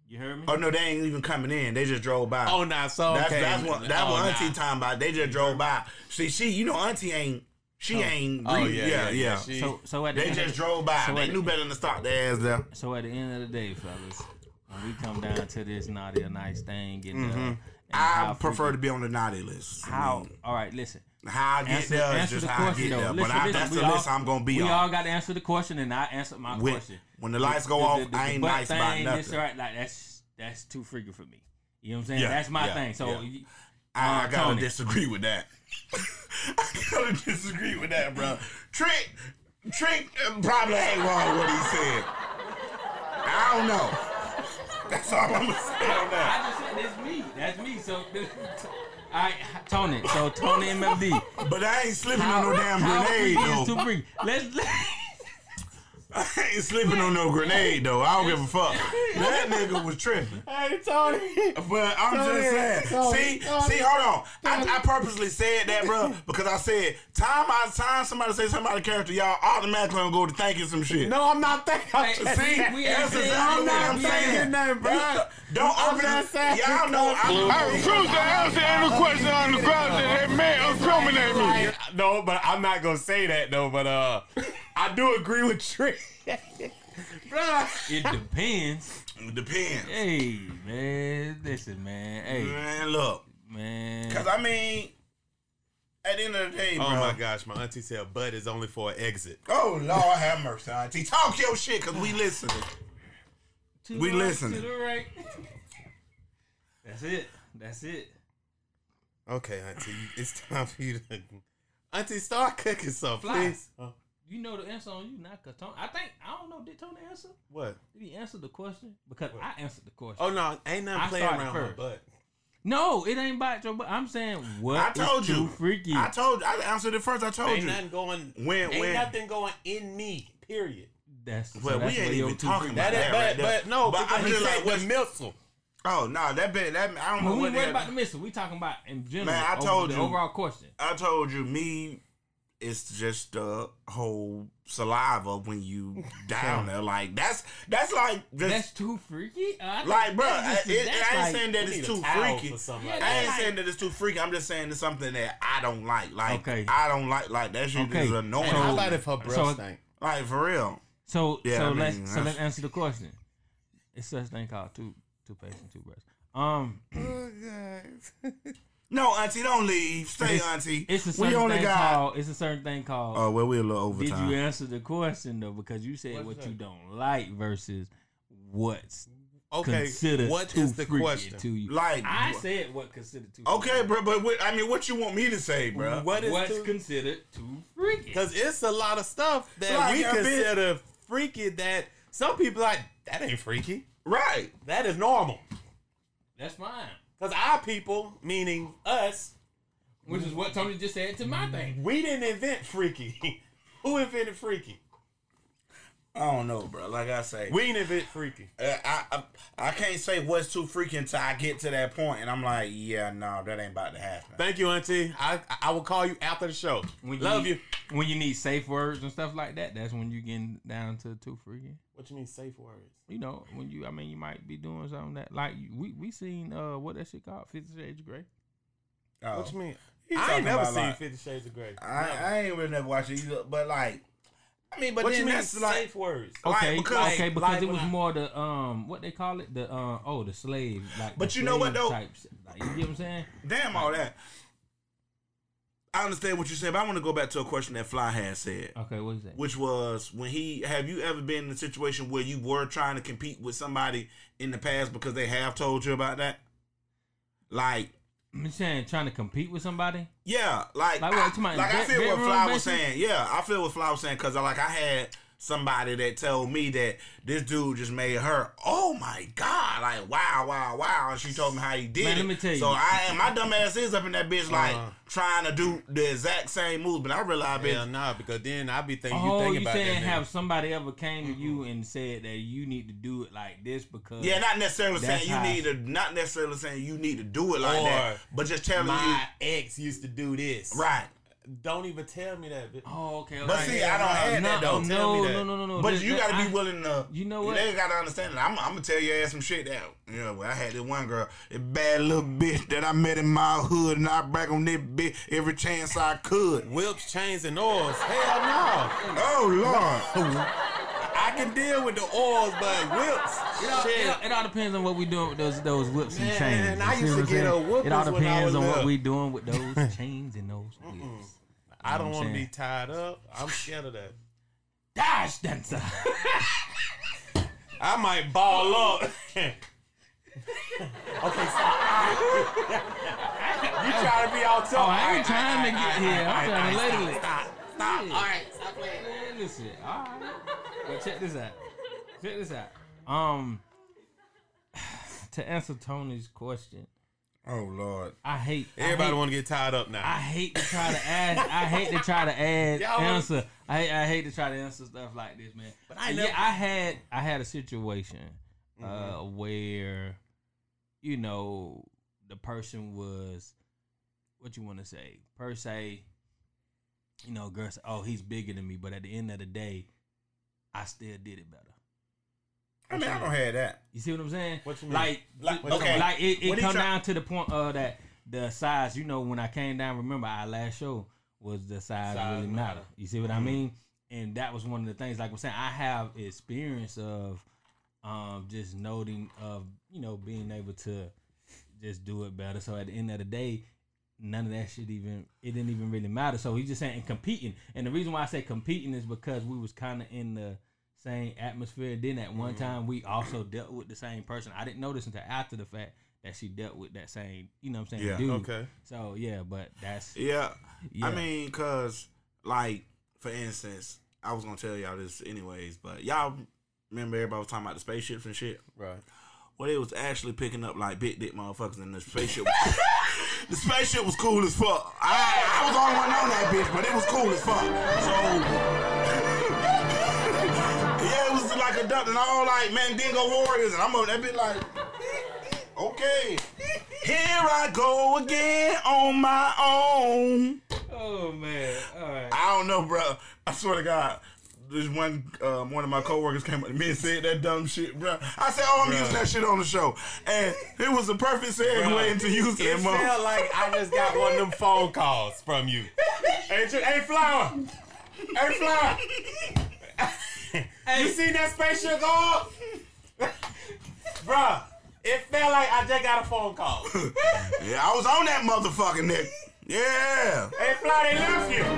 You heard me? Oh no, they ain't even coming in. They just drove by. Oh, nah, so okay. That's what Auntie talking about. They just drove by. See, Auntie ain't. She ain't. Oh, really, yeah. So at the They end just of, drove by. so They at knew the- better than to stop their ass there. So at the end of the day, fellas, when we come down to this naughty or nice thing, and I prefer to be on the naughty list. how. All right, listen. How I get there is just how I get there. But that's the list I'm gonna be on. We all got to answer the question, and I answered my question. When the lights go off, I ain't butt nice about thing, nothing. This, right, like that's too freaky for me. You know what I'm saying? Yeah, That's my yeah, thing. So yeah. I gotta Tony. disagree with that. I gotta disagree with that, bro. Trick probably ain't wrong what he said. I don't know. That's all I'm gonna say on that. I just said that's me. So, all right, Tony. So Tony MFD. But I ain't slipping on no damn grenade, freaky is too though. freaky? Let's I ain't slipping on no grenade, though. I don't give a fuck. That nigga was tripping. Hey, Tony. But I'm just saying. See, hold on. I purposely said that, bro, because I said time somebody say something out of character, y'all automatically gonna go to thinking some shit. No, I'm not thinking. See, that's exactly what I'm saying. Nothing, bro. Don't open just it. saying. Y'all know I refuse to answer any question on the grounds that they may incriminate me. No, but I'm not gonna say that though. But I do agree with Trick. Bruh. It depends. It depends. Hey, man. Listen, man. Hey, Man, look. man. Because, I mean, at the end of the day, bro. Oh my gosh, my auntie said butt is only for an exit. Oh, Lord have mercy, auntie. Talk your shit, because we listening. To We the right, listening. To the right. That's it. Okay, auntie, it's time for you to. Auntie, start cooking something, Fly. please. You know the answer on you, not cause Tony. I don't know. Did Tony answer? What? Did he answer the question? Because I answered the question. Oh no, ain't nothing I playing started around my first. butt. No, it ain't about your butt. I'm saying what I told is you. too freaky. I answered it first. I told Ain't you. nothing going. When- ain't when- nothing going in me. Period. That's Well, that's we ain't where your even too talking freaky- about that right there. But no, But because I'm he just said like, the what's- missile. Oh, no, that I don't know When we what worry that. about the missile, we talking about in general. Man, I told the you. overall question. I told you, me, it's just the whole saliva when you down there. Like, that's like, just, That's too freaky. I think like, bro, that's I ain't like- saying that We it's need too a towel freaky. for something Yeah, like I that. ain't like- saying that it's too freaky. I'm just saying it's something that I don't like. Like, Okay. I don't like that shit Okay. is annoying. And how about if her breath So- stank? Like, for real. So Yeah, I mean, let's answer the question. It's such a thing called toothpaste and toothbrush. No, auntie, don't leave. Stay, auntie. It's a we certain only thing got. called. It's a certain thing called. Oh, well, we're a little Did overtime. you answer the question though? Because you said what you don't like versus what's Okay, considered what too is the freaky question? to you. Like, I said what considered too. Okay, freaky. bro, but what you want me to say, bro? What is What's too? considered too freaky? Because it's a lot of stuff that Like, we I mean- consider freaky that some people like, that ain't freaky. Right. That is normal. That's fine. Because our people, meaning us, Which is what Tony just said to my thing. we didn't invent freaky. Who invented freaky? I don't know, bro. Like I say, We didn't invent freaky. I can't say what's too freaky until I get to that point, and I'm like, yeah, no, that ain't about to happen. Thank you, Auntie. I will call you after the show. Love you. When you need safe words and stuff like that, that's when you getting down to too freaky. What you mean safe words? You know, when you might be doing something that like we seen what that shit called 50 Shades of Grey. Oh. What you mean? He I ain't talking never about, seen like- 50 Shades of Grey. I ain't really never watched it either, but like, I mean, but What then you mean that's like, safe words? Like, Okay, because- because like it when was I- more the what they call it, the the slave, like. But the you know what, slave though? types, like, you get what I'm saying? damn all that. I understand what you said, but I want to go back to a question that Fly had said, Okay, what is that? which was have you ever been in a situation where you were trying to compete with somebody in the past because they have told you about that? Like, I'm saying trying to compete with somebody. yeah, like Like what, you talking about I feel what bedroom Fly was basically? saying. Yeah, I feel what Fly was saying because I had somebody that told me that this dude just made her, oh my God, like wow, and she told me how he did Man, it. let me tell you. So my dumb ass is up in that bitch like trying to do the exact same moves, but I realized, bitch, Hell nah, because then I be thinking Oh, you you think about saying that. have somebody ever came to you and said that you need to do it like this because yeah, not necessarily That's saying how- not necessarily saying you need to do it like Or that, but just telling my you ex used to do this. right. Don't even tell me that. Oh, okay. But see, I don't have that though. Tell me that. No. But you gotta be willing to. You know what? They gotta understand it. I'm gonna tell your ass some shit that. You know, I had this one girl, a bad little bitch that I met in my hood, and I brag on this bitch every chance I could. Whips, chains, and oils. Hell no. Oh Lord. I can deal with the oils, but whips. It all depends on what we doing with those whips and chains. I You used see to what get I'm a saying? whoopers It all when I depends was on what little. we doing with those chains and those whips. I don't want to saying? be tied up. I'm scared of that. Dash dancer. I might ball up. Okay, stop. You trying to be all tough. Oh, I ain't trying to get here. I'm trying to ladle it. Stop. All right, stop playing. Man, listen. All right. Well, check this out. To answer Tony's question, Oh Lord. I hate Everybody want to get tied up now. I hate to try to add. I hate to try to add Y'all wanna- answer. I hate to try to answer stuff like this, man. But I had a situation where, you know, the person was, what you want to say, per se, you know, girl said, oh, he's bigger than me, but at the end of the day, I still did it better. I mean, I don't have that. You see what I'm saying? What you mean? Like okay. like it What he come try- down to the point of that the size. You know, when I came down, remember our last show was the size really matter. You see what I mean? And that was one of the things. Like I'm saying, I have experience of just noting of, you know, being able to just do it better. So at the end of the day, none of that shit it didn't even really matter. So he's just saying competing. And the reason why I say competing is because we was kind of in the same atmosphere. Then at one time we also dealt with the same person. I didn't notice until after the fact that she dealt with that same, you know what I'm saying, Yeah, dude. okay. So yeah, but that's Yeah. Yeah. I mean, cause like for instance, I was gonna tell y'all this anyways, but y'all remember everybody was talking about the spaceships and shit. Right. Well, they was actually picking up like big dick motherfuckers in the spaceship. The spaceship was cool as fuck. I was the only one on that bitch, but it was cool as fuck. So yeah, it was like a duck and all like Mandingo warriors, and I'm on that bitch like, okay, here I go again on my own. oh man. All right. I don't know, bro. I swear to God. This one of my coworkers came up to me and said that dumb shit, bro. I said, "Oh, I'm using that shit on the show," and it was a perfect segue into using It that felt motherfucker. like I just got one of them phone calls from you. Hey, Flower. Hey, Flower. You seen that spaceship go up? Bruh, it felt like I just got a phone call. Yeah, I was on that motherfucking nigga. Yeah. Hey, Flower, they left you.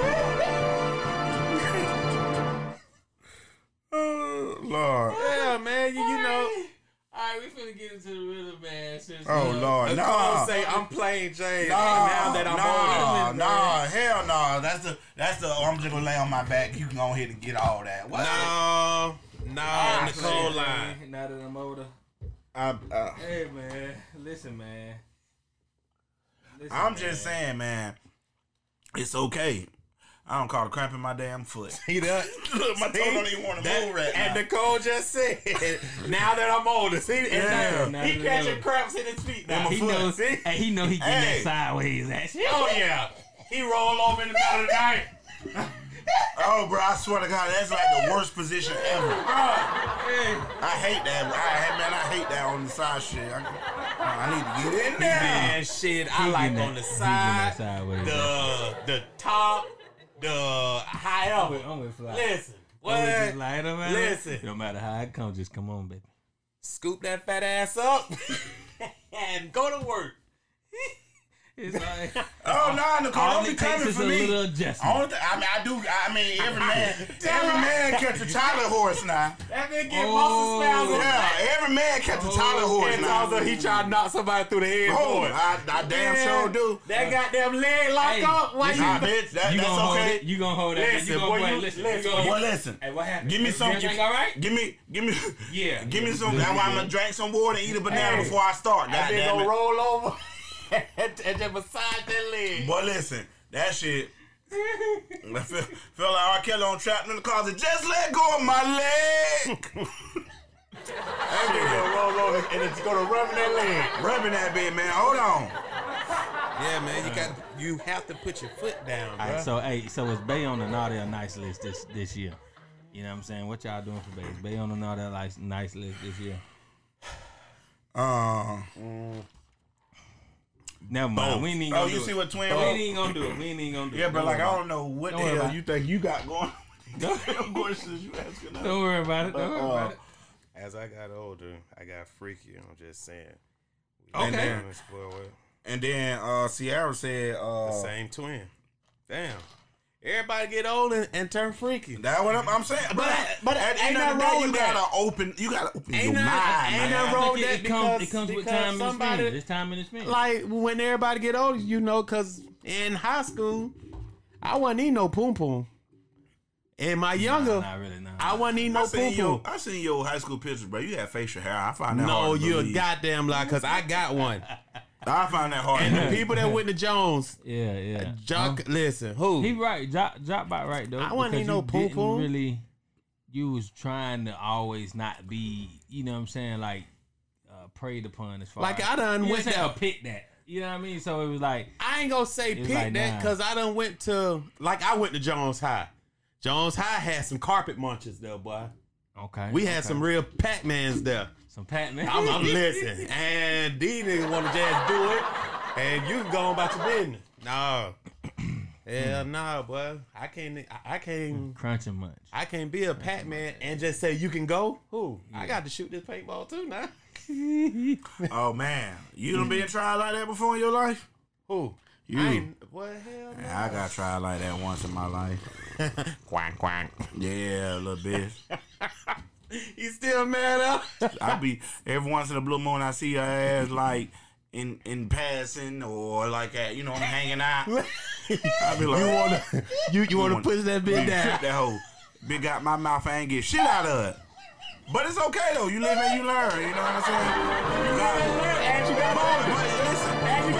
Oh, Lord. Yeah, man, you know. All right, we finna get into the rhythm, man. Since, Oh, Lord. Nicole Nah. say I'm playing James. Nah, now that I'm on hell no. That's the. I'm just gonna lay on my back. You can go ahead and get all that. What? No, Nicole shit, line. man. Now that I'm older. Hey, Hey, man. Listen, man. Listen, I'm just saying, man. It's okay. I don't call the cramp in my damn foot. See that? Look, my toe don't even want to move right And now. Nicole just said, now that I'm older, see, and Yeah. Now he that catching I'm- cramps in his feet now. He knows. See? Hey, he know he getting Hey. that sideways action. Oh yeah, he roll over in the middle of the night. Oh, bro, I swear to God, that's like the worst position ever. I hate that. I hate that on the side shit. I need to get in there. Man, shit, I like getting on the that- he side, getting that sideways the top, the high up. I'm with Fly. Listen, I'm with what? this lighter, man. Listen. No matter how it comes, just come on, baby. Scoop that fat ass up and go to work. It's like Oh no, Nicole, all don't be it takes coming is for a me. little adjustment. Every man catch a Tyler horse now. That nigga get muscle spasms. Yeah, every man catch a Tyler horse And now. also he try to knock somebody through the head. Oh, boy. I damn sure do. That goddamn leg lock Hey, up. Why listen, Nah, you? bitch, you that's gonna hold okay. it. You gonna hold that. Listen, you gonna boy, wait. you- Listen. listen, You gonna, Well, listen. Hey, what happened? Give me some. Everything all right? Give me. Yeah. Give me some. That's why I'm gonna drink some water and eat a banana Hey, before I start. That nigga Goddamn gonna it. roll over and just massage that leg. Boy, listen, that shit. I feel like R. Kelly on Trapped in the Closet. Just let go of my leg. That nigga gonna roll over and it's gonna rub in that leg. Rubbing that bit, man. Hold on. Yeah, man, you have to put your foot down, bro. All right, so is Bay on the naughty or nice list this year? You know what I'm saying? What y'all doing for Bay? Is Bay on the naughty or nice list this year? Never mind. We ain't even gonna do it. You see what Twin? We ain't even gonna do it. Yeah, but like I don't know what the worry hell about you think you got going. Questions you asking. Don't worry about it. Don't worry about it. As I got older, I got freaky. I'm just saying. Okay. And then Sierra said The same twin. Damn. Everybody get old and turn freaky. That's what I'm saying. But at the end of the day, you gotta open your mind. Ain't nothing wrong with that It comes with time and experience. It's time and experience. Like when everybody get older, you know, because in high school, I wasn't eating no poom poom. In my younger, Not really, nah. I wasn't eating no poom poom. I seen your high school pictures, bro. You had facial hair. I find that No, hard to you're a believe. goddamn lie, because I got one. I find that hard. And the people that went to Jones, Yeah. Jock, listen, who? He right. Jock about right though. I wasn't because eating no you didn't poo-poo. Really, you was trying to always not be. You know what I'm saying? Like preyed upon as far. Like, as, I done you know went what I'm saying, down. or pick that. You know what I mean? So it was like I ain't gonna say It's pick like, that, nah. because I done went to, like, I went to Jones High. Jones High had some carpet munchers there, boy. okay. We had some real Pac-Mans there. some Pac-Man. I'm listening. And these niggas want to just do it, and you can go on about your business. No. Hell no, boy. I can't crunching munch. I can't be a Pac-Man and just say you can go. Who? I got to shoot this paintball too now. Oh man, you done been tried like that before in your life? Who? You. I ain't, what the hell? No. Yeah, I got tried like that once in my life. Quack, quack. Yeah, a little bit. You still mad up? I be every once in a blue moon I see your ass like in passing or like at, you know, I'm hanging out. I be like, You wanna push that bitch down? Trip that hoe. Big got my mouth, I ain't get shit out of it. But it's okay though. You live and you learn. You know what I'm saying? You gotta learn as you got older. But listen,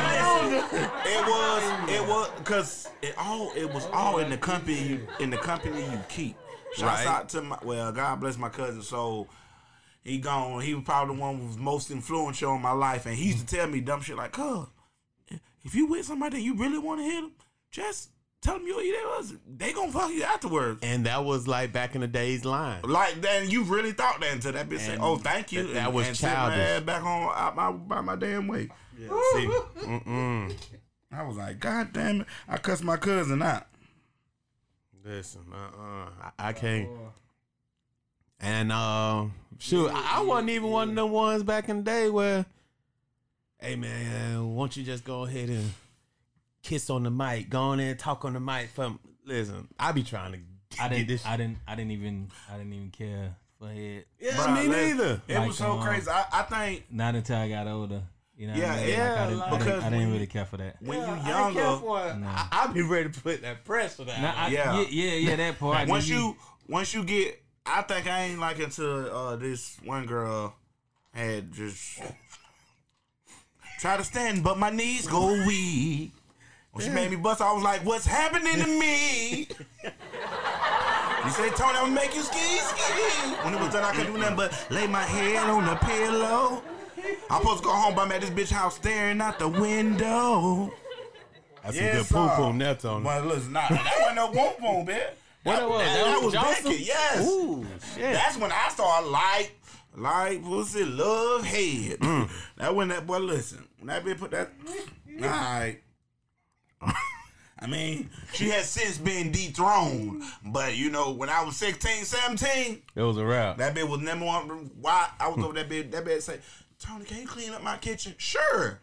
it was because it was all in the company you keep. Shouts out to God bless my cousin. So he gone. He was probably the one who was most influential in my life, and he used to tell me dumb shit like, "Cuz, if you with somebody that you really want to hit them, just tell them you eat it. They gonna fuck you afterwards." And that was like back in the days line. Like then you really thought that until that bitch said, "Oh, thank you." That was and sit my childish. ass back on by my damn way. Yeah, see. I was like, God damn it! I cussed my cousin out. Listen, I can't. And shoot, I wasn't even one of them ones back in the day where, hey man, won't you just go ahead and kiss on the mic, go on there and talk on the mic? Listen, I be trying to get this. I didn't even care for head. Yeah, Bruh, me neither. It Like, was so crazy. I think Not until I got older. You know what I mean? Yeah, because I didn't really care for that. when you I ain't younger, care for it. I be ready to put that pressure down. Nah, Yeah. that part. once you get, I think I ain't like until this one girl had just try to stand, but my knees go weak. When she made me bust, I was like, "What's happening to me?" You say, "Tony, I'm gonna make you ski." When it was done, I couldn't do nothing but lay my head on the pillow. I'm supposed to go home, but I'm at this bitch house staring out the window. That's some good poom poom there, Tony. But listen, that wasn't no boom boom, bitch. What that was? That was Johnson? Beckett, yes. Ooh, shit. That's when I started like pussy, love head. That when that boy, listen, when that bitch put that, alright. I mean, she has since been dethroned, but you know, when I was 16, 17, It was a wrap. that bitch was number one. Why I was over that bitch say, "Tony, can you clean up my kitchen?" Sure.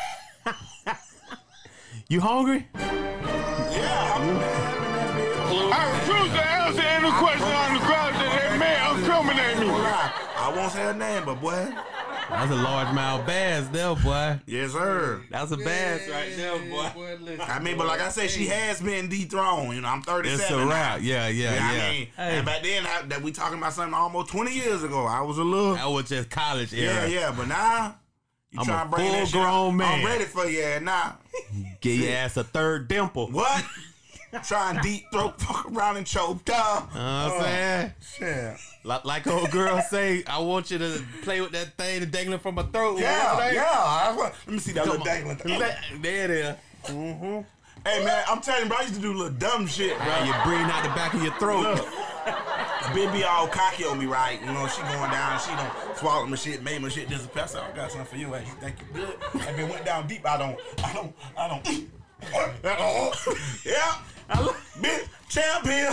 You hungry? Yeah, I'm I refuse to answer any question on the ground that they may incriminate me. I won't say her name, but boy, That's a largemouth bass there, boy. yes, sir. That's a bass right there, boy. I mean, but like I said, she has been dethroned. You know, I'm 37. It's a wrap. Yeah. I mean, and back then, that we talking about something almost 20 years ago. I was a little. That was just college era. Yeah. But now, you I'm trying a to bring that shit full-grown up. man. I'm ready for you now. Get your ass a third dimple. What? Trying deep throat, fuck around and choked up. You know what I'm saying? Yeah. Like old girl say, I want you to play with that thing and dangling from my throat. Yeah. Let me see that little dangling thing. There it is. Mm-hmm. Hey, man, I'm telling you, bro, I used to do little dumb shit, bro. You breathing out the back of your throat. Look, the bitch be all cocky on me, right? You know, she going down, she done swallowed my shit, made my shit disappear. I said, I got something for you. Hey, you think you good? And then went down deep. I don't. Yeah. Bitch, champion.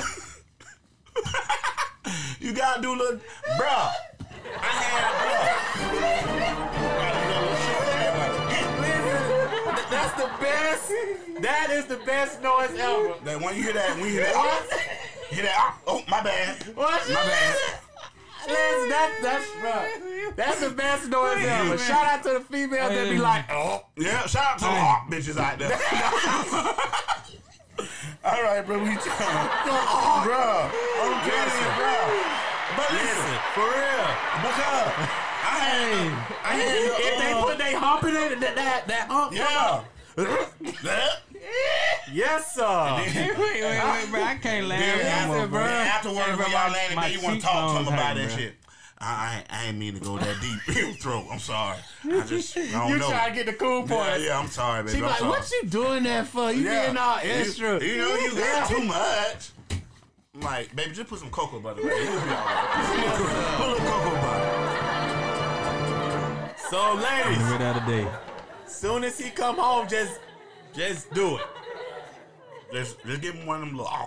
You gotta do little, bruh. I had, That's the best. That is the best noise ever. that when you hear that, oh, my bad. What? My bad. Listen, that's the best noise ever. Shout out to the females that be like, oh. Yeah, shout out to the hot bitches out there. All right, bro, we trying. Bro, I'm telling you, bro. But listen, For real. because I had If they put they hump in it, that hump. yeah. Yes, sir. Wait, bro. I can't laugh no more, bro. Afterwards, when y'all landed, my then you want to talk to them cheekbones about hurt, that bro. shit. I ain't mean to go that deep in your throat. I'm sorry. I don't You know. try to get the cool points. Yeah, I'm sorry, baby. She I'm like, sorry. what you doing that for? You being all extra. You know you got too much. I'm like, baby, just put some cocoa butter in it. You'll be all right. Put a little cocoa butter. So, ladies, Word out of day. soon as he come home, just do it. Just give him one of them little.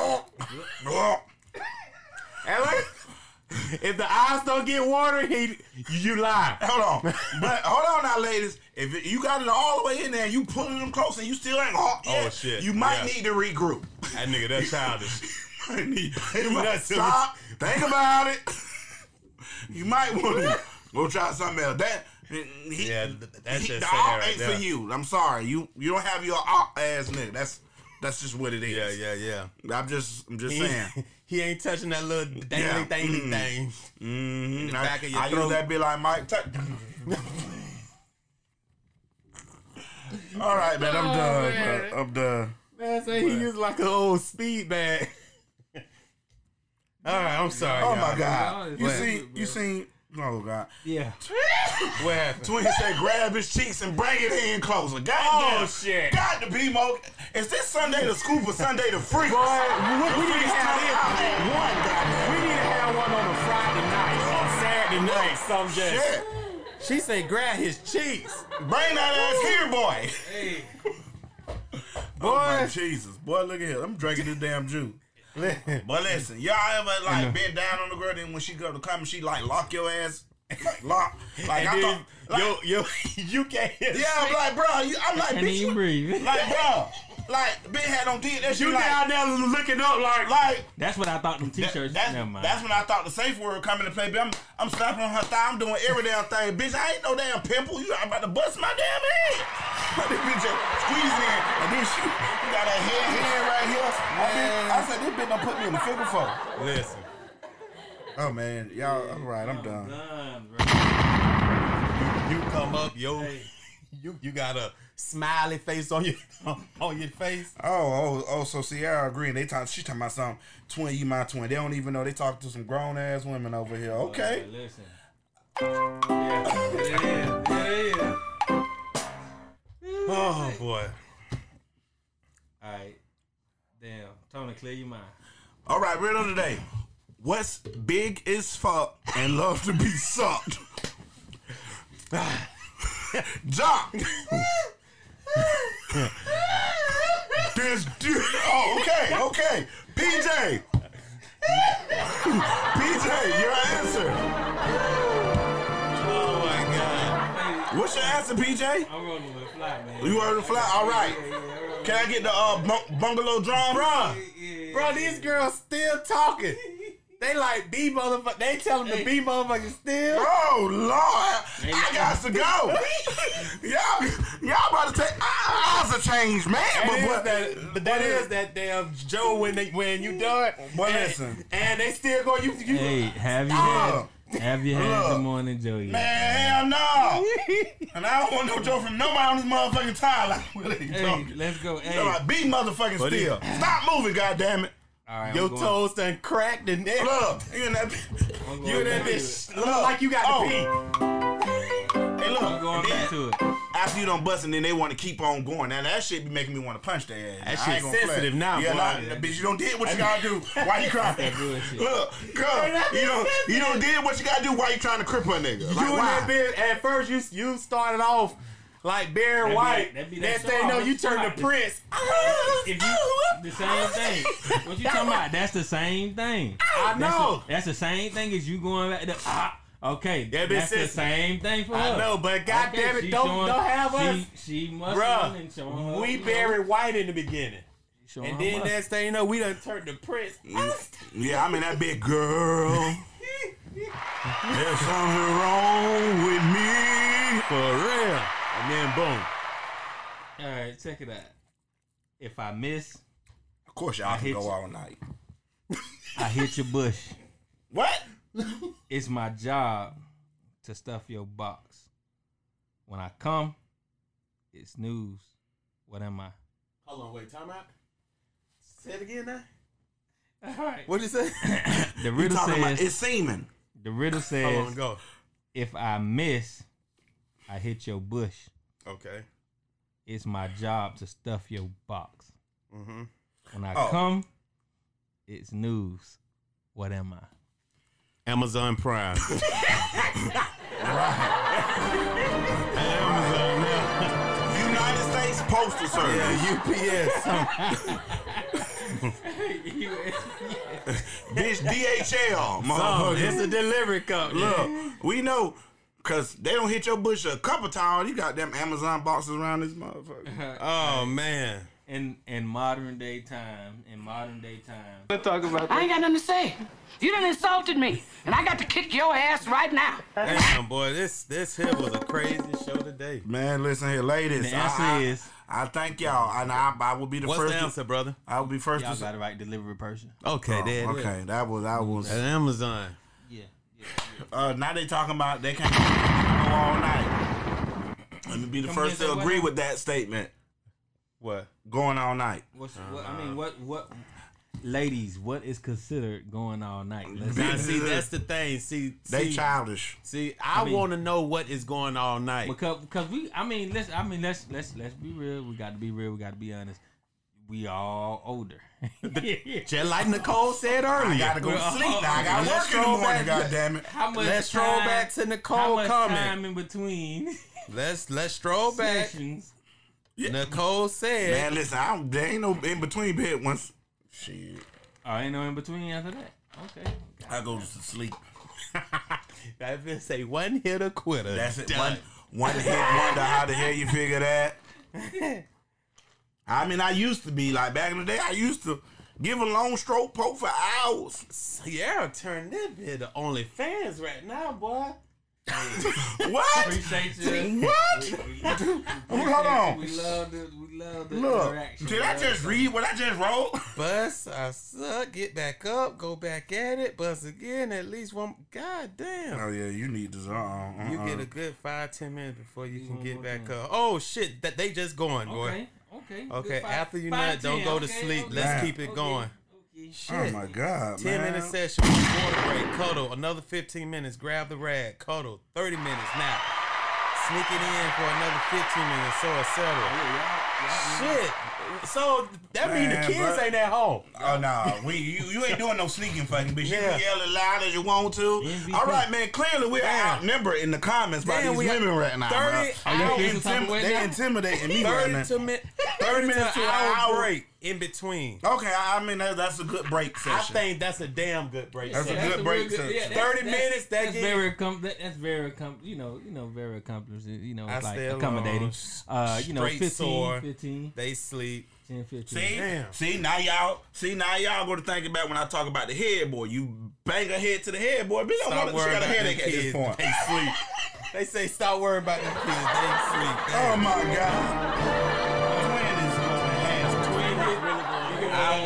And like, if the eyes don't get watery, you lie. Hold on. But hold on now, ladies. If you got it all the way in there and you pulling them close and you still ain't hot yet, Oh, shit. you might Yeah. need to regroup. That nigga, that's childish. You might stop, think about it. You might want to go try something else. That that's just the saying alt right ain't there. for you. I'm sorry. You don't have your alt ass nigga. That's just what it is. Yeah. I'm just saying. He ain't touching that little dangly thing. Mm-hmm. the back of your I throat. use that bit like Mike. All right, man. I'm done. man. I'm done. Man, say he used like an old speed bag. All right, I'm sorry. Oh y'all. my God. What? You seen? Oh God. Yeah. What happened? Twin said, grab his cheeks and bring it in closer. Goddamn. Oh, shit. Got to be more. Is this Sunday the scoop or Sunday the freak? Boy, we need to have one, goddamn. We need to have one on a Friday night or Saturday night. Some just. Shit. She say grab his cheeks. Bring that ass here, boy. Hey. Boy, oh Jesus. Boy, look at here. I'm drinking this damn juice. But listen, y'all ever been down on the girl, then when she go to come, she lock your ass, lock. Like I then thought, you can't. yeah, I'm like, bro, I'm like, Can't bitch, even breathe. like, bro, like, big hat on did that shit. You like, down there looking up like. That's what I thought them t-shirts. Never mind. That's when I thought the safe word come into play. Bitch, I'm slapping on her thigh. I'm doing every damn thing. Bitch, I ain't no damn pimple. I'm about to bust my damn head. But this bitch just squeeze in, and then she got her head right here. I said, this bitch done put me in the figure four. Listen. Oh, man. Y'all, all right, I'm done. Done, bro. You come up, you got a smiley face on your face. Oh, so Sierra Green, she talking about something, twin, you my twin. They don't even know they talking to some grown-ass women over here. Okay. Listen. Yeah, it is. Oh boy. All right. Damn. Tony, clear your mind. All right, riddle today. What's big as fuck and love to be sucked? Jock. Okay. PJ. PJ, your answer. Oh my God. What's your answer, PJ? I'm rolling with flat, man. You heard the fly? All right. Can I get the bungalow drum? Bro, these girls still talking. They like be motherfucker. They tell them to be motherfucking still. Oh Lord, I got to go. y'all about to take eyes a change, man. But that is that damn Joe when you done. Boy, and, listen. and they still go. You Hey, have you stop. Have you had the morning joe yet? Man, hell no. And I don't want no joke from nobody on this motherfucking timeline. Hey, let's go. Hey. Somebody beat motherfucking still. Stop moving, goddammit. All right, Your toes done cracked and then Look, you in that bitch look like you got to pee. Hey, look. I'm going back to it. After you done busting, then they want to keep on going. Now that shit be making me want to punch their ass. That I shit ain't gonna sensitive play. now, Yeah, boy. nah, bitch, you done did what you gotta do. Why you crying? bullshit. Look, girl, you done did what you gotta do. Why you trying to cripple a nigga? Like, You and why? that bitch, at first you started off like Barry White. that be Next that thing you know, song. you turn to Prince. If you, the same thing. What you talking about? That's the same thing. I know. That's the same thing as you going back to okay, That bitch that's the says- same thing for her. I know, but goddamn it, she don't have us. She must Bruh, and showing her, we you know, Barry White in the beginning. showing And her then muscle. next thing you know, we done turned to Prince. Yeah, I'm in that big girl. There's something wrong with me. For real. And then boom. All right, check it out. If I miss, Of course, y'all can hit go you. all night. I hit your bush. What? It's my job to stuff your box. When I come, it's news. What am I? Hold on, wait, time out. Say it again now. All right. What'd you say? The You riddle talking about says. it's semen. The riddle Hold on, says. go. If I miss, I hit your bush. Okay. It's my job to stuff your box. Mm-hmm. When I Oh. come, it's news. What am I? Amazon Prime. Amazon now. United States Postal Service. Bitch, DHL. Motherfucker. It's a delivery company. Look, we know, because they don't hit your bush a couple times. You got them Amazon boxes around this motherfucker. Oh, man. In modern day time, I ain't got nothing to say. You done insulted me, and I got to kick your ass right now. Damn, boy, this here was a crazy show today. Man, listen here, ladies. the answer is I thank y'all, and I will be the What's first. the answer, brother? I will be first. y'all to got the right delivery person. Okay, there it is. Okay, that was. That's Amazon. Yeah. Now they talking about they can't go all night. Let me be the Come first again, to say agree what? with that statement. What? Going all night. What? I mean, what? Ladies, what is considered going all night? Let's Now, see, that's the thing. See, They childish. See, I mean- want to know what is going on all night. because let's be real. We got to be real. We got to be honest. We all older. Just like Nicole said earlier. I gotta go to sleep now. I got Let's work in the stroll morning. back. Goddammit. How much Let's stroll time- back to How Nicole much comment. time in between Let's stroll back. sessions? Nicole said, Man, listen, there ain't no in between bed once. Shit, Oh, ain't no in between after that. Okay. I go to sleep. I've been say one hitter quitter. That's it. Done. One hit wonder. How the hell you figure that? I mean, I used to be like back in the day. I used to give a long stroke poke for hours. Sierra turned this bit to OnlyFans right now, boy. What? Appreciate you. What? Hold on. We love the Look, interaction. did I just read what I just wrote? Bust, I suck, get back up, go back at it, bust again, at least one. God damn. Oh yeah, you need this. You get a good 5-10 minutes before you can get back up. Oh shit, that they just going, boy. Okay. Okay, Good. after you Five, nut, don't 10. go to Okay, sleep. okay. Let's Damn. keep it going. Okay. Shit. Oh my god, 10 man. minute session, water break, cuddle, another 15 minutes, grab the rag, cuddle, 30 minutes, nap. Sneak it in for another 15 minutes, so etc. Shit. So that means the Man, kids bruh. ain't at home. Oh no, you ain't doing no sneaking fucking, bitch. You Yeah. can yell as loud as you want to. MVP. All right, man. Clearly, we're outnumbered in the comments by Damn, these we got women right now. 30 bro. hours. They intimidating me right 30 now. to 30 minutes to an hour hour. break in between. Okay, I mean that's a good break I session. think that's a damn good break. That's a session. good break session. 30 minutes, that that's get- very very very accomplished. You know, I it's like stay alone, accommodating. You know, straight 15, sore. 15, They sleep. 10, 15. See, Damn. see now y'all go to think about when I talk about the headboard. You bang a head to the headboard, bitch. I Stop want she worrying got a about them headache at this kids. point. They sleep. They say stop worrying about them kids. They sleep. Oh Damn. my god, twin is going hands. Twin is really going. I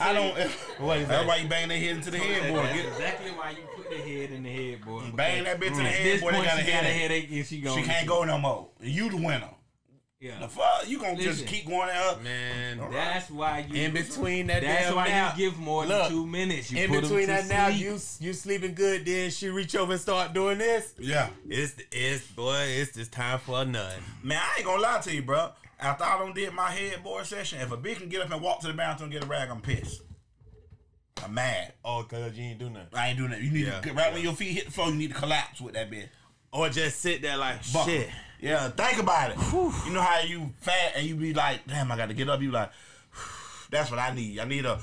I don't. What is That's that? why you bang their head into the headboard. That's Get, exactly why you put the head in the headboard. bang that bitch to the At this headboard. They point, got a she got a headache. headache and she She going. can't go no more. You the winner. Yeah. The fuck? You gonna just Listen. keep going up? Man, That's why you. in between that That's damn why nap, you give more than look, 2 minutes. You in put 'em between to that nap, sleep. you sleeping good. Then she reach over and start doing this. Yeah. It's just time for a nut. Man, I ain't gonna lie to you, bro. After I done did my headboard session, if a bitch can get up and walk to the bathroom and get a rag, I'm pissed. I'm mad. Oh, cause you ain't do nothing. I ain't doing that. You need to, right when your feet hit the floor, you need to collapse with that bitch. Or just sit there like Buckle. shit. Yeah, think about it. You know how you fat and you be like, damn, I got to get up. You like, that's what I need. I need a,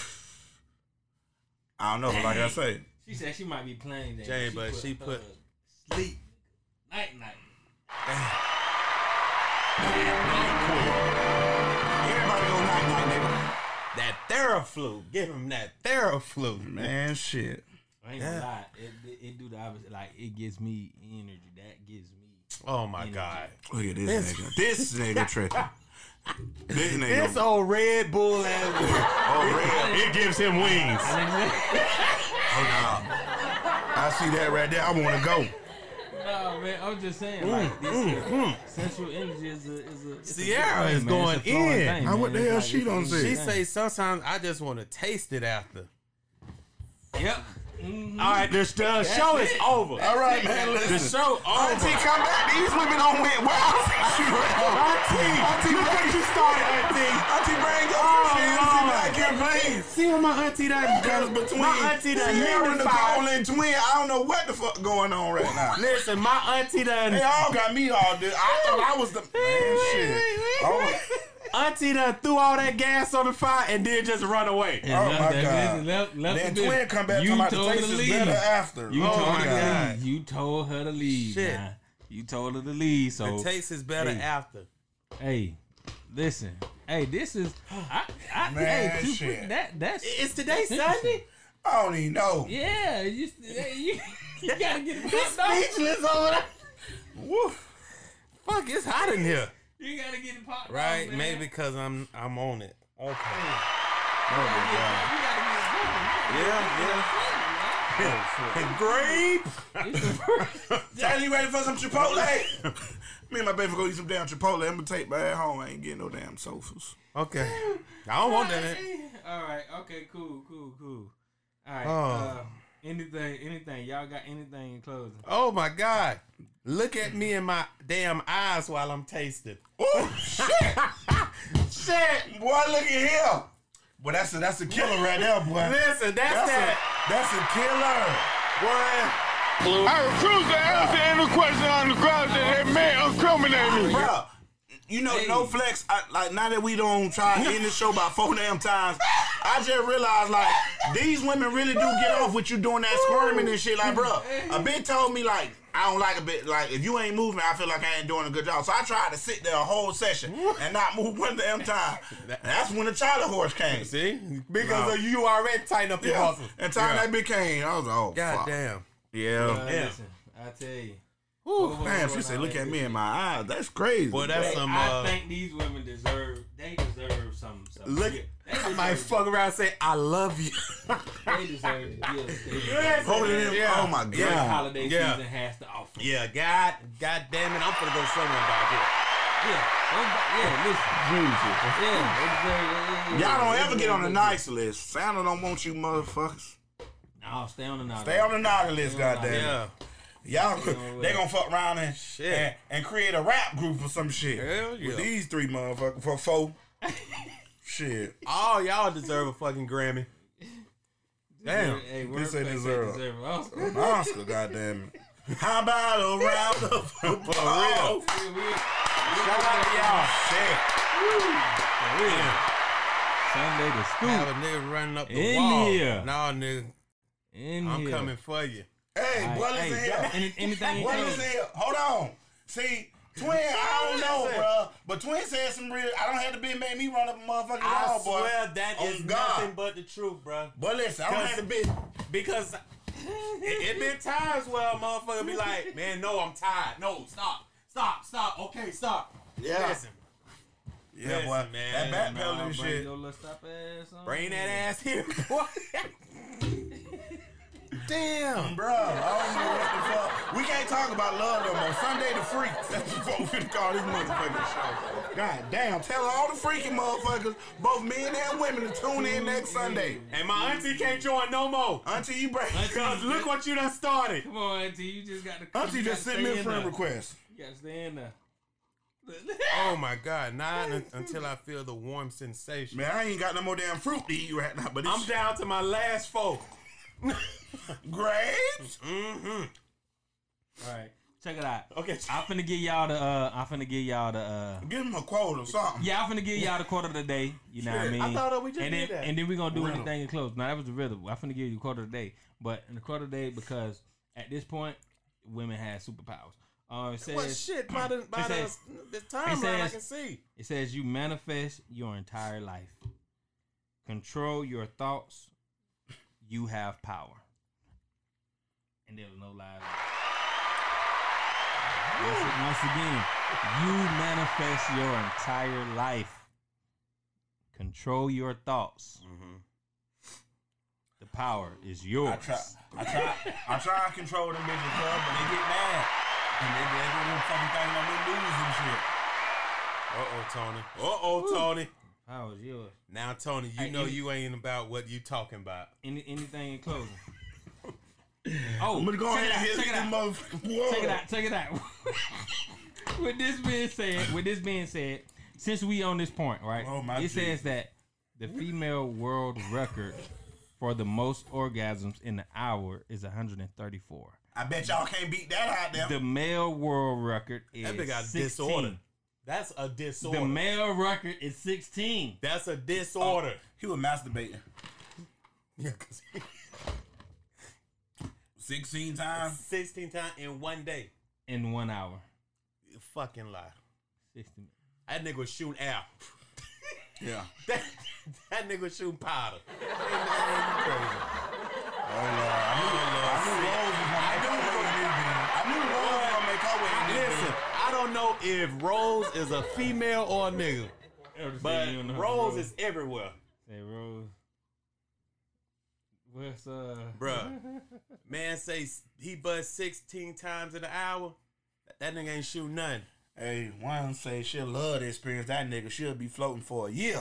I don't know, but like I say. She said she might be playing that. Jay, but she put sleep night. Everybody go night, nigga. that Theraflu. Give him that Theraflu. Man, shit. I ain't gonna lie. It do the opposite. Like, it gives me energy. That gives me. Oh my God. Look at this nigga. This nigga tripping. This nigga. This old Red Bull ass. It gives him wings. I see that right there. I want to go. No, man. I'm just saying. Like, this sensual energy is a Sierra it's a is good thing, man. going It's a flowing in. thing, Now, man. what the It's hell like- she it's a done good say? She thing. say sometimes I just want to taste it after. Yep. All right, the show is over. All right, man. The Listen. show over. Auntie, come back. These women don't win. Well, Auntie, look what you started, Auntie. Auntie, bring your auntie back here, please. See what my auntie done Because done. between My auntie done Sierra and magnified. Nicole and Twin, I don't know what the fuck going on right now. Listen, my auntie done. They all got me all this. I thought I was the man. Shit. Oh, Auntie done threw all that gas on the fire and then just run away. Oh, my God. Left then the Twin come back you talking about the told her taste to is leave. better after. You Oh, told my her to God. leave. You told her to leave. Shit. Nah. You told her to leave. So The taste is better Hey. after. hey, listen. Hey, this is Man, hey, shit. that's It's today Sunday. I don't even know. yeah. You gotta get it popped off. Speechless over there. Woo. Fuck, it's hot in here. You gotta get it popped Right? off, man. Maybe because I'm on it. Okay. You gotta get it Grape. Charlie, you ready for some Chipotle? Me and my baby go eat some damn Chipotle. I'm gonna take my at home. I ain't getting no damn sofas. Okay. I don't want that. All right. Okay. Cool. All right. Oh. Anything? Y'all got anything in closing? Oh my God. Look at me in my damn eyes while I'm tasting. Oh shit! Shit. Boy, look at here. Boy, that's a killer right there, boy. Listen, that's That's a killer. boy. I refuse to answer any question on the ground that they may incriminate me. Bruh, you know, no flex. Like now that we don't try to end the show about 4 damn times, I just realized like these women really do get off with you doing that squirming and shit. Like, bruh, a bit told me like I don't like a bit. Like if you ain't moving, I feel like I ain't doing a good job. So I tried to sit there a whole session and not move one damn time. And that's when the Charlie horse came. See? Because of you already tighten up your muscles. And time that bit came, I was like, oh God fuck. damn. Yeah. Listen, I tell you. Damn, she said, look at me in my eyes. That's crazy. Boy, that's some. I think these women deserve some. Look, I might fuck around and say, I love you. They deserve it. Oh my God. The holiday Yeah. season has to offer. Yeah, God damn it, I'm finna go somewhere back here. Listen. Y'all don't ever get on the nice list. Santa don't want you motherfuckers. No, stay on the naughty. Stay on the naughty list, goddamn. Yeah. Y'all, they gonna fuck around and Shit. and create a rap group or some shit. Hell yeah. With these 3 motherfuckers for 4. Shit. All y'all deserve a fucking Grammy. Damn. Hey, This ain't deserve. Oscar. Oscar, goddamn it. How about a round of applause? Shout out to y'all. Shit. Sunday the Have scoop. a nigga running up the In wall. here. Nah, nigga. I'm here. coming for you. Hey, All what right, is hey, here? anything? What is here? Hold on. See, Twin, I don't know, bro. But Twin said some real. I don't have to be make me run up a motherfucking I wall, boy. swear that On is God. nothing but the truth, bro. But listen, I don't have to be. Because it been times where a motherfucker be like, man, no, I'm tired. No, stop. Okay, stop. Yeah. Yeah, Listen, boy. man. That backpedaling Bring shit. your little stop ass on. Bring that ass here, boy. Damn. Bro, I don't know what the fuck. We can't talk about love no more. Sunday the Freaks. That's what we're finna call this motherfucking show. God damn. Tell all the freaking motherfuckers, both men and women, to tune in next Sunday. And my auntie can't join no more. Auntie, you break. Cause look what you done started. Come on, Auntie. You just got to. Auntie just sent me a friend request. You got to stay in there. Oh my God! Not until I feel the warm sensation. Man, I ain't got no more damn fruit to eat right now. But I'm down to my last 4. grapes. Mm-hmm. All right, check it out. Okay. I'm finna give y'all the. Give him a quote or something. Yeah, I'm finna give y'all the quote of the day. You know what I mean? I thought we just and did then, that. And then we're gonna do Riddle. anything in close. Now that was the riddle. I'm finna give you the quote of the day. But in the quote of the day, because at this point, women have superpowers. It says, What shit by the timeline says- I can see. It says you manifest your entire life. Control your thoughts. You have power. And there was no lies. Once again, you manifest your entire life. Control your thoughts. The power is yours. I try to control them bitches, club, but they get mad. And they do them fucking things on their news and shit. Uh-oh, Tony. Power is yours. Now, Tony, you Hey, know you ain't about what you talking about. Anything in closing. Oh, I'm gonna go ahead and hit check this it out. motherfucker. Check it out. With this being said, since we on this point, right? Oh, my it Jesus. says that the female world record for the most orgasms in an hour is 134. I bet y'all can't beat that out there. The male world record is That big got 16. disorder. That's a disorder. The male record is 16. That's a disorder. He was masturbating Yeah, cause 16 times. 16 times in one day. In 1 hour. You fucking lie. 60 minutes. That nigga was shooting air. Yeah. That nigga was shooting powder. I knew Rose was gonna make her way in this Listen, bitch. I don't know if Rose is a female or a nigga, but Rose is everywhere. Hey, Rose. What's Bruh, man say he buzzed 16 times in an hour. That nigga ain't shooting nothing. Hey, one say she'll love to experience that nigga. She'll be floating for a year.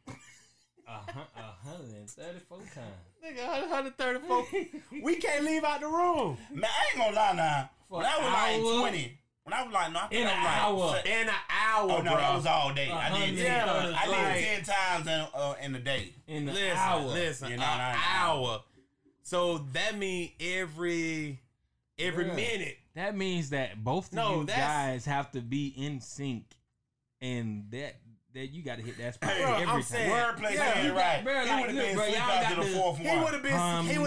134 times. Nigga, 134. We can't leave out the room. Man, I ain't gonna lie now. When I was like hour? 20, when I was like, no, I think In I an was hour. like, In an hour, oh no, bro. that was all day. I did 10, Yeah, I like- did 10 times in a day. In an Listen, hour. listen, You an know, an hour. So that means every Bruh. minute. That means that both of No, you that's- guys have to be in sync, and that you got to hit that spot Hey, every I'm time. saying- Wordplay Yeah, ain't you right. bro, He like, would have look, been bro, asleep y'all after got the to- fourth He one. would have been, bro. Bro,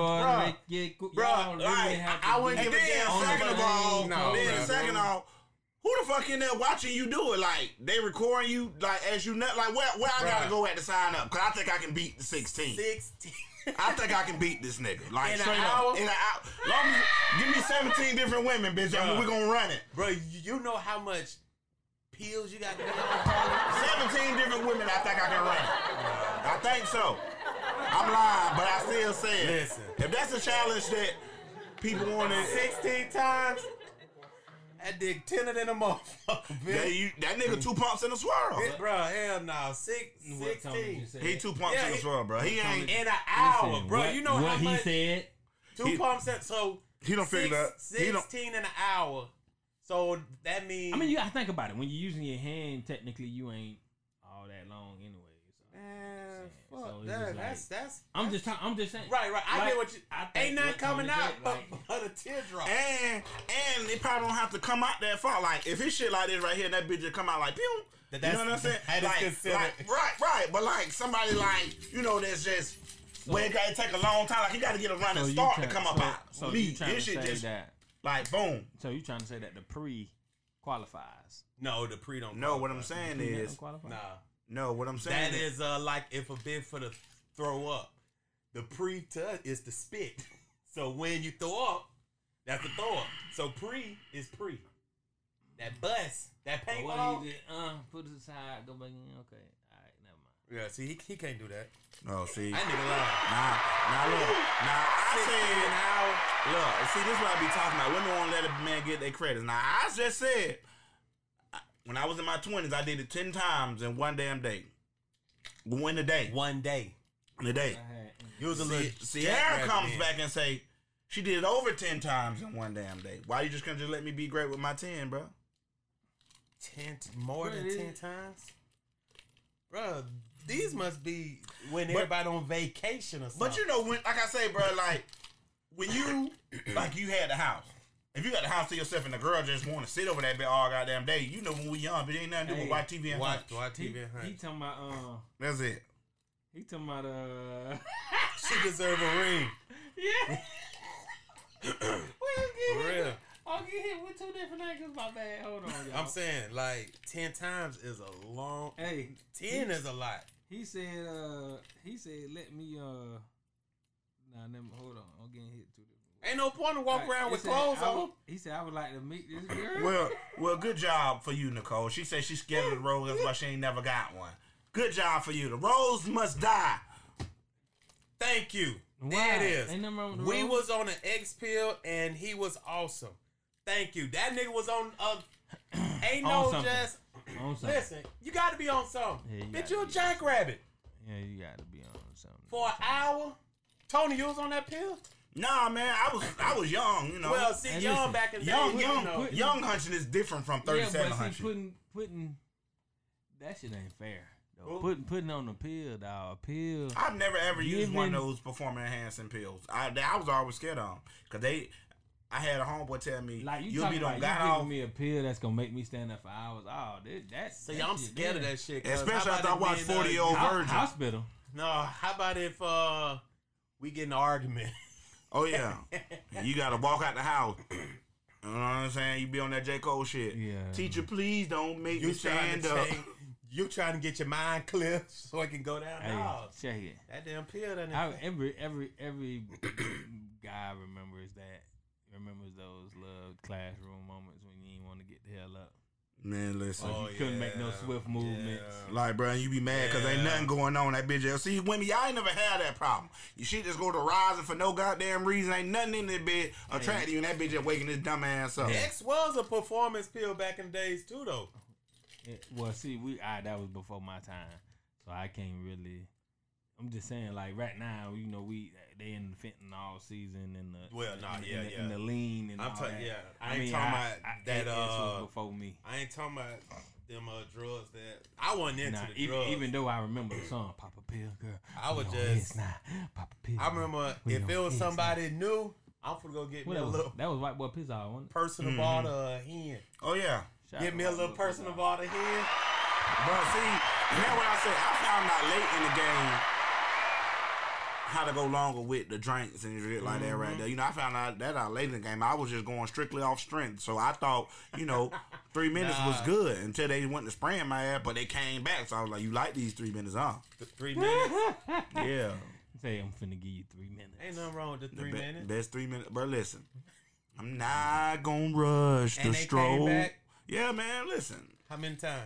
Right. I wouldn't give a damn. Second of all, No, then bro. second off, who the fuck in there watching you do it? Like they recording you like as you nut. Like where I gotta go at to sign up? Cause I think I can beat the 16. 16. I think I can beat this nigga. Like In an straight hour? up. In an hour. Long as, give me 17 different women, bitch. I mean, we gonna run it. Bro, you know how much pills you got to be on? 17 different women. I think I can run it. I think so. I'm lying, but I still say it. Listen. If that's a challenge that people want to 16 times. That dick 10 than a motherfucker, bitch. that nigga 2 pumps in a swirl. Bro, hell no. 16. He 2 pumps Yeah, in a swirl, bro. He ain't. In an hour, Listen, bro. what, You know what how he much? said? 2 pumps in, so He don't figure that. He don't. 16 in an hour. So that means. I mean, you got to think about it. When you're using your hand, technically, you ain't all that long anyway. So. Man, So fuck it's that. just like- That's. I'm just saying. Right. I Like, get what you. I think Ain't nothing what coming Tony out said, like- but a teardrop. And it probably don't have to come out that far. Like if it's shit like this right here, that bitch just come out like pew. You know what I'm saying? That is considered. Right. But like somebody like that's just where it gotta take a long time. Like you got to get a running So you start to trying- come up so- out. So Me, you trying to this shit say just that? like boom. So you trying to say that the pre qualifies? No, the pre don't. No, what I'm qualify. saying Pre is don't qualify? Nah. no. What I'm saying That is like if a bit for the throw up. The pre to is the spit. So when you throw up, that's the throw up. So pre is pre. That bus. That What paintball. he did, put it aside, go back in. Okay, all right, never mind. Yeah, see, he can't do that. Oh, see. That nigga lying. Now look. Now I said, look, see, this is what I be talking about. Women won't let a man get their credits. Now I just said, when I was in my 20s, I did it 10 times in one damn day. In a day. One day. In a day. You was a little. Sierra comes back and say she did it over 10 times in one damn day. Why you just couldn't just let me be great with my 10, bro? 10 more than 10 times, bro. These must be when everybody on vacation or something. But you know, when, like I say, bro, like when you like you had the house. If you got the house to yourself and the girl just want to sit over that bed all goddamn day, you know when we young, but it ain't nothing to do with watch TV and watch hunt. TV and hunt. He talking about That's it. he talking about She deserve a ring. yeah. For real. I'll get hit with two different angles. My bad. Hold on, y'all. I'm saying like 10 times is a long. Hey, 10 is a lot. he said let me nah, never, hold on. I'm getting hit two different. Ain't no point to walk around with He said, clothes on. He said I would like to meet this girl. Well, good job for you, Nicole. She said she's scared of the rose. That's why she ain't never got one. Good job for you. The rose must die. Thank you. Why? There it is. Ain't nothing wrong with the We rose. was on an X pill and he was awesome. Thank you. That nigga was on ain't On no something. just On something. listen. You got to be on something. Yeah, you Bitch, gotta you a be. jackrabbit Yeah, you got to be on something. for an hour. Tony, you was on that pill? Nah, man, I was young, you know. Well, see, And young listen, back in the young, day, you know. young hunching is different from 37 yeah, but see, hunching. putting that shit ain't fair. Though. Who? Putting on the pill, dog. Pill. I've never ever used one of Giving- those performance enhancing pills. I was always scared of them because I had a homeboy tell me, Like you you'll talking be about done you got giving off. me a pill that's gonna make me stand up for hours. Oh, that's See, I'm scared of that shit. 'cause Especially how after I about watched it being, 40-Year-Old Virgin. Hospital. No, how about if we get in an argument? Oh yeah, you gotta walk out the house. You know what I'm saying? You be on that J. Cole shit. Yeah. Teacher, please don't make me You trying stand to up. change, you trying to get your mind clear so it can go down. Hey, No, check it. that damn pill doesn't. Every guy remembers those little classroom moments when you didn't want to get the hell up. Man, listen. Oh, You couldn't make no yeah. swift movements. Like, bro, you be mad because ain't Yeah. nothing going on that bitch. See, women, y'all ain't never had that problem. You shit just go to rising for no goddamn reason. Ain't nothing in that bed attracting you, and that bitch just waking this dumb ass up. X was a performance pill back in the days too, though. Well, see, that was before my time, so I can't really. I'm just saying, like right now, you know, they in the fentanyl season and the and the lean and I'm all talking, that. yeah. I ain't talking about that. It was before me. I ain't talking about them drugs that I wasn't into Nah, the drugs. even though I remember the song "Pop a Pill, Girl." I was we just- don't pop a pill. I remember We if don't it was miss somebody new, I'm finna go get me a little that was White Boy Pizza, wasn't it? personal bottle of hen. Oh, yeah. Shout Get out me to a White little Boy personal Pizza. bottle of hen. But see, now what I say, I found out late in the game how to go longer with the drinks and shit like that right there. You know, I found out that out late in the game. I was just going strictly off strength. So I thought, 3 minutes was good until they went to spraying my ass, but they came back. So I was like, you like these 3 minutes, huh? 3 minutes. Yeah. Say I'm finna give you 3 minutes. Ain't nothing wrong with the 3 minutes. Best 3 minutes. Bro, listen. I'm not gonna rush And the they came stroll. back? Yeah, man, listen. How many times?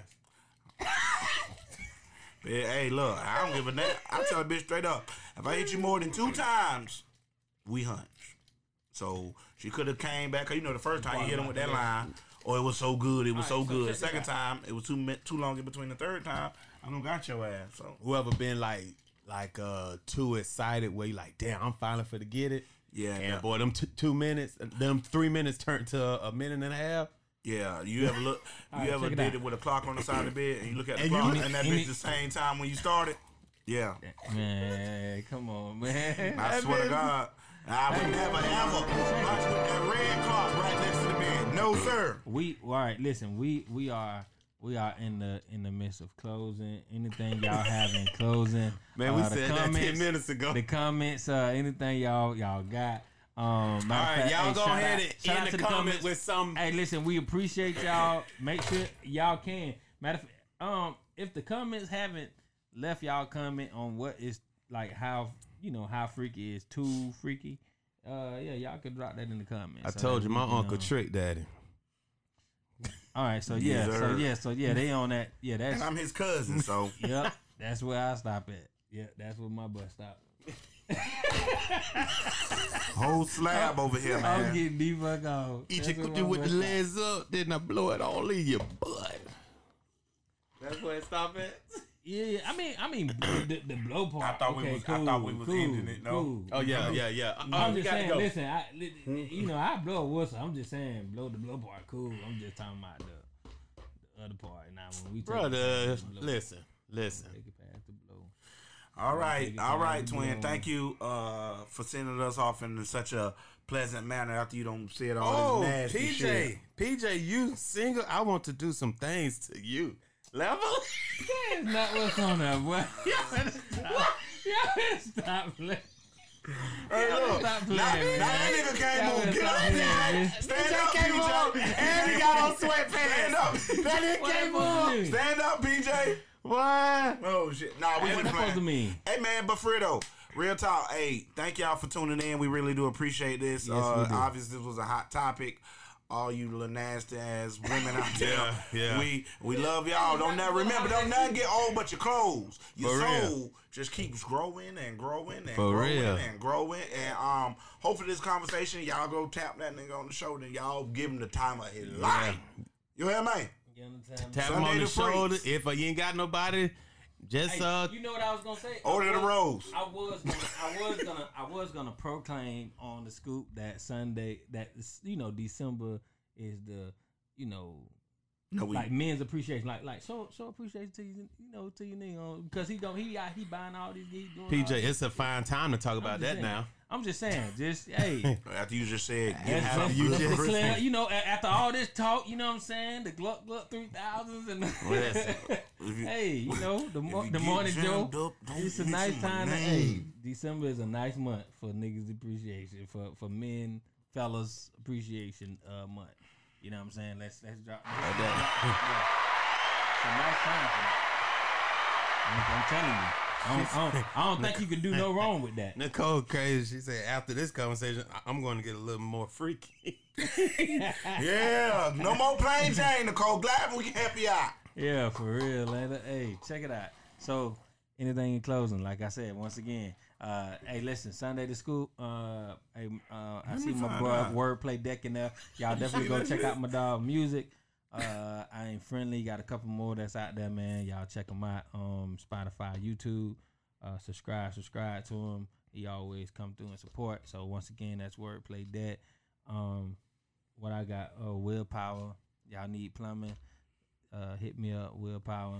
Hey, look, I don't give a damn. I tell a bitch straight up, if I hit you more than 2 times, we hunch. So she could have came back. 'Cause the first time you hit him with that line, it was so good, it was so good. Second time, it was too long in between. The third time, I don't got your ass. So Whoever been like too excited where you like, damn, I'm finally for to get it. yeah, And boy, them 2 minutes, them 3 minutes turned to a minute and a half. yeah. You ever look? You right, ever check it did out. it with a clock on the side of the bed, and you look at the And you clock, look- and that and bitch it- the same time when you started? Yeah, Man, come on, man. I swear to God, I would never ever watch with that red clock right next to the bed. No, sir. All right. Listen, we are in the midst of closing. Anything y'all have in closing? Man, we the said that 10 comments- minutes ago. The comments, anything y'all got. All right, y'all go ahead and end the comment with some. Hey, listen, we appreciate y'all. Make sure y'all can. Matter of fact, if the comments haven't left y'all comment on what is like how freaky is too freaky, y'all can drop that in the comments. I so told that you, we my can, uncle trick daddy. All right, so Yes, so they on that. Yeah, that's. And I'm his cousin, so. Yep, that's where I stop at. Yeah, that's where my bus stop. Whole slab over here, man. I'm getting deep fuck off. Eat your cookie with the legs up, then I blow it all in your butt. That's where it stop at. Yeah. I mean, the blow part. I thought we was ending it. No. Cool. Oh yeah. I'm just saying. Listen, I blow a whistle. I'm just saying, blow the blow part. Cool. I'm just talking about the other part. Now when we brother, listen. Take it past the blow. All right, twin. Thank you for sending us off in such a pleasant manner after you don't say it all this nasty shit. PJ, you single? I want to do some things to you. Level? That's not what's on there, boy. Y'all stop playing. Hey, look, stop playing, that nigga came on. Get up, PJ. Stand up, PJ. And he got on sweatpants. Stand up. That nigga came on. Stand up, PJ. What? Oh shit! Nah, we What just that supposed to playing. mean? Hey man, but Fredo, real talk. Hey, thank y'all for tuning in. We really do appreciate this. Yes, we do. Obviously, this was a hot topic. All you little nasty ass women out there, Yeah. we love y'all. Don't never get old, but your clothes, your For real. soul just keeps growing and growing and For growing real. and growing. And hopefully this conversation, y'all go tap that nigga on the shoulder and y'all give him the time of his life. You hear me? Tap him Sunday on the the shoulder. Freaks. If you ain't got nobody, just You know what I was gonna say? Order the rose. I was gonna proclaim on the scoop that Sunday that December is the like men's appreciation, like show appreciation to you, to your nigga, because he buying all these, he doing PJ, all this. it's a fine time to talk about that saying. now. I'm just saying, hey. After you just said, Let's you just just- declare, after all this talk, you know what I'm saying? The Gluck 3000s and hey, the morning Joe. It's a nice time. December is a nice month for niggas appreciation, for men, fellas appreciation month. You know what I'm saying? Let's drop that. It's a nice time for that. I'm telling you. I don't think you can do no wrong with that. Nicole crazy. She said after this conversation, I'm going to get a little more freaky. Yeah, no more plain Jane, Nicole. Glad we can help you out. Yeah, for real, Landa. Hey, check it out. So, anything in closing? Like I said, once again, hey, listen, Sunday to Scoop. I see my boy Wordplay Deck in there. Y'all definitely go check out my dog music. I Ain't Friendly. Got a couple more that's out there, man. Y'all check them out. Spotify, YouTube. Subscribe to him. He always come through and support. So once again, that's Wordplay Deck. What I got? Willpower. Y'all need plumbing. Hit me up, Willpower.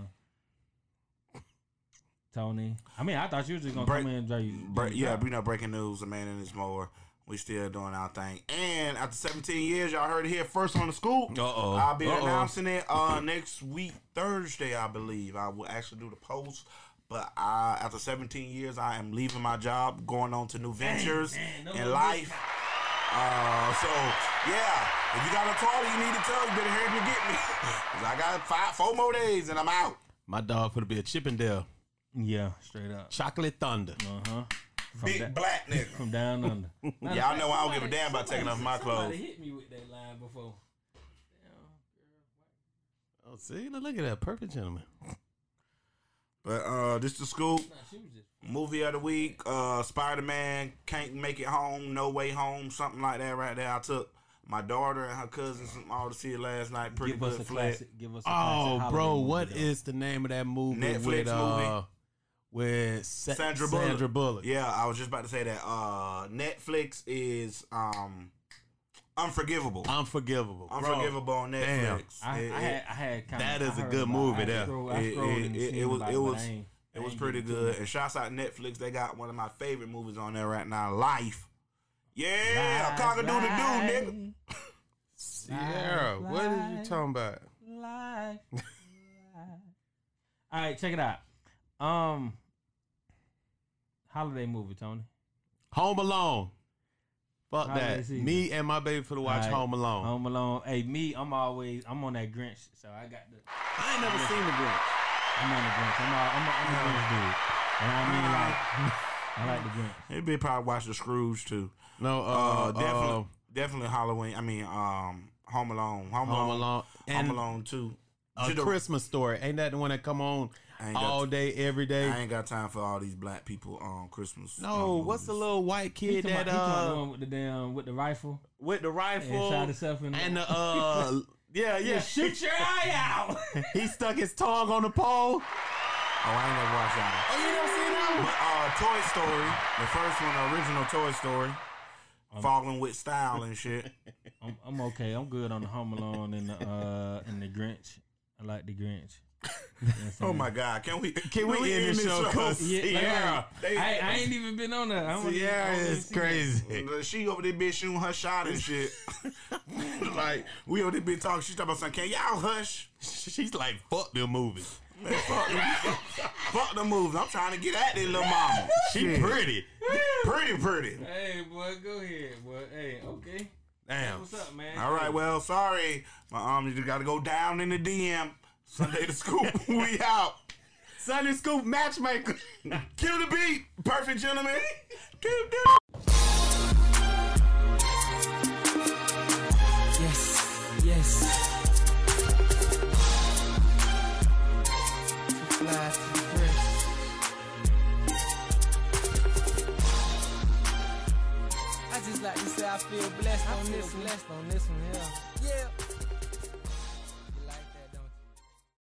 Tony. I mean, I thought you was just gonna come in and breaking news, Amanda and his mower. We still doing our thing. And after 17 years, y'all heard it here first on the Scoop. I'll be announcing it next week, Thursday, I believe. I will actually do the post. But after 17 years, I am leaving my job, going on to new ventures in life. So, yeah, if you got a toilet you need to tell, you better hurry up and get me. Because I got 4 more days and I'm out. My dog gonna be a Chippendale. Yeah, straight up. Chocolate Thunder. Big black nigga. From down under. Y'all know I don't give a damn about taking off my clothes. Somebody hit me with that line before. Oh, see, look at that perfect gentleman. But this the Scoop. Movie of the week. Spider-Man Can't Make It Home, No Way Home, something like that right there. I took my daughter and her cousins all to see it last night. Pretty Give good us a flick. classic. Give us a Oh, classic bro, Halloween what movie, is the name of that movie? Netflix movie. With Sandra Bullock. Yeah, I was just about to say that. Netflix is Unforgivable. Unforgivable On Netflix. I had kind that of, is a good movie there. It was pretty good. And shouts out Netflix. They got one of my favorite movies on there right now, Life. Yeah, cock-a-doodle-doo, nigga. Sierra, what are you talking about? Life. All right, check it out. Holiday movie, Tony. Home Alone. Fuck Holiday that. season. Me and my baby for to watch All right. Home Alone. Home Alone. Hey, me, I'm on that Grinch, so I got the. I ain't never seen the Grinch. I'm on the Grinch. I'm a Grinch dude. And I mean, I like the Grinch. It'd be probably watch the Scrooge too. No, Definitely Halloween. I mean, Home Alone. Home Home Alone. Alone. Home And Alone 2. A Christmas Story. Ain't that the one that come on all day, every day? I ain't got time for all these black people on Christmas. No, what's the little white kid He that talking one with the damn with the rifle with the rifle and shot himself in and the yeah. shoot your eye out. He stuck his tongue on the pole. Oh, I ain't never watched that one. Oh, you don't see that one? But Toy Story, the first one, the original Toy Story, falling with style and shit. I'm okay. I'm good on the Home Alone and the Grinch. I like the Grinch. Oh my God! Can we end the show? Cause Sierra, I ain't even been on that. Sierra is crazy. She over there bitch shooting her shot and shit. Like we over there bitch talking. She's talking about something. Can y'all hush? She's like, fuck them movies. Man, fuck the movies. I'm trying to get at this little mama. She pretty. Pretty. Hey boy, go ahead, boy. Hey, okay. Damn. What's up, man? All right, well, sorry. My you just got to go down in the DM. Sunday the Scoop. We out. Sunday Scoop matchmaker. Kill the beat. Perfect gentleman. Yes. Fly to the first. I just like to say I feel blessed on this one. Yeah.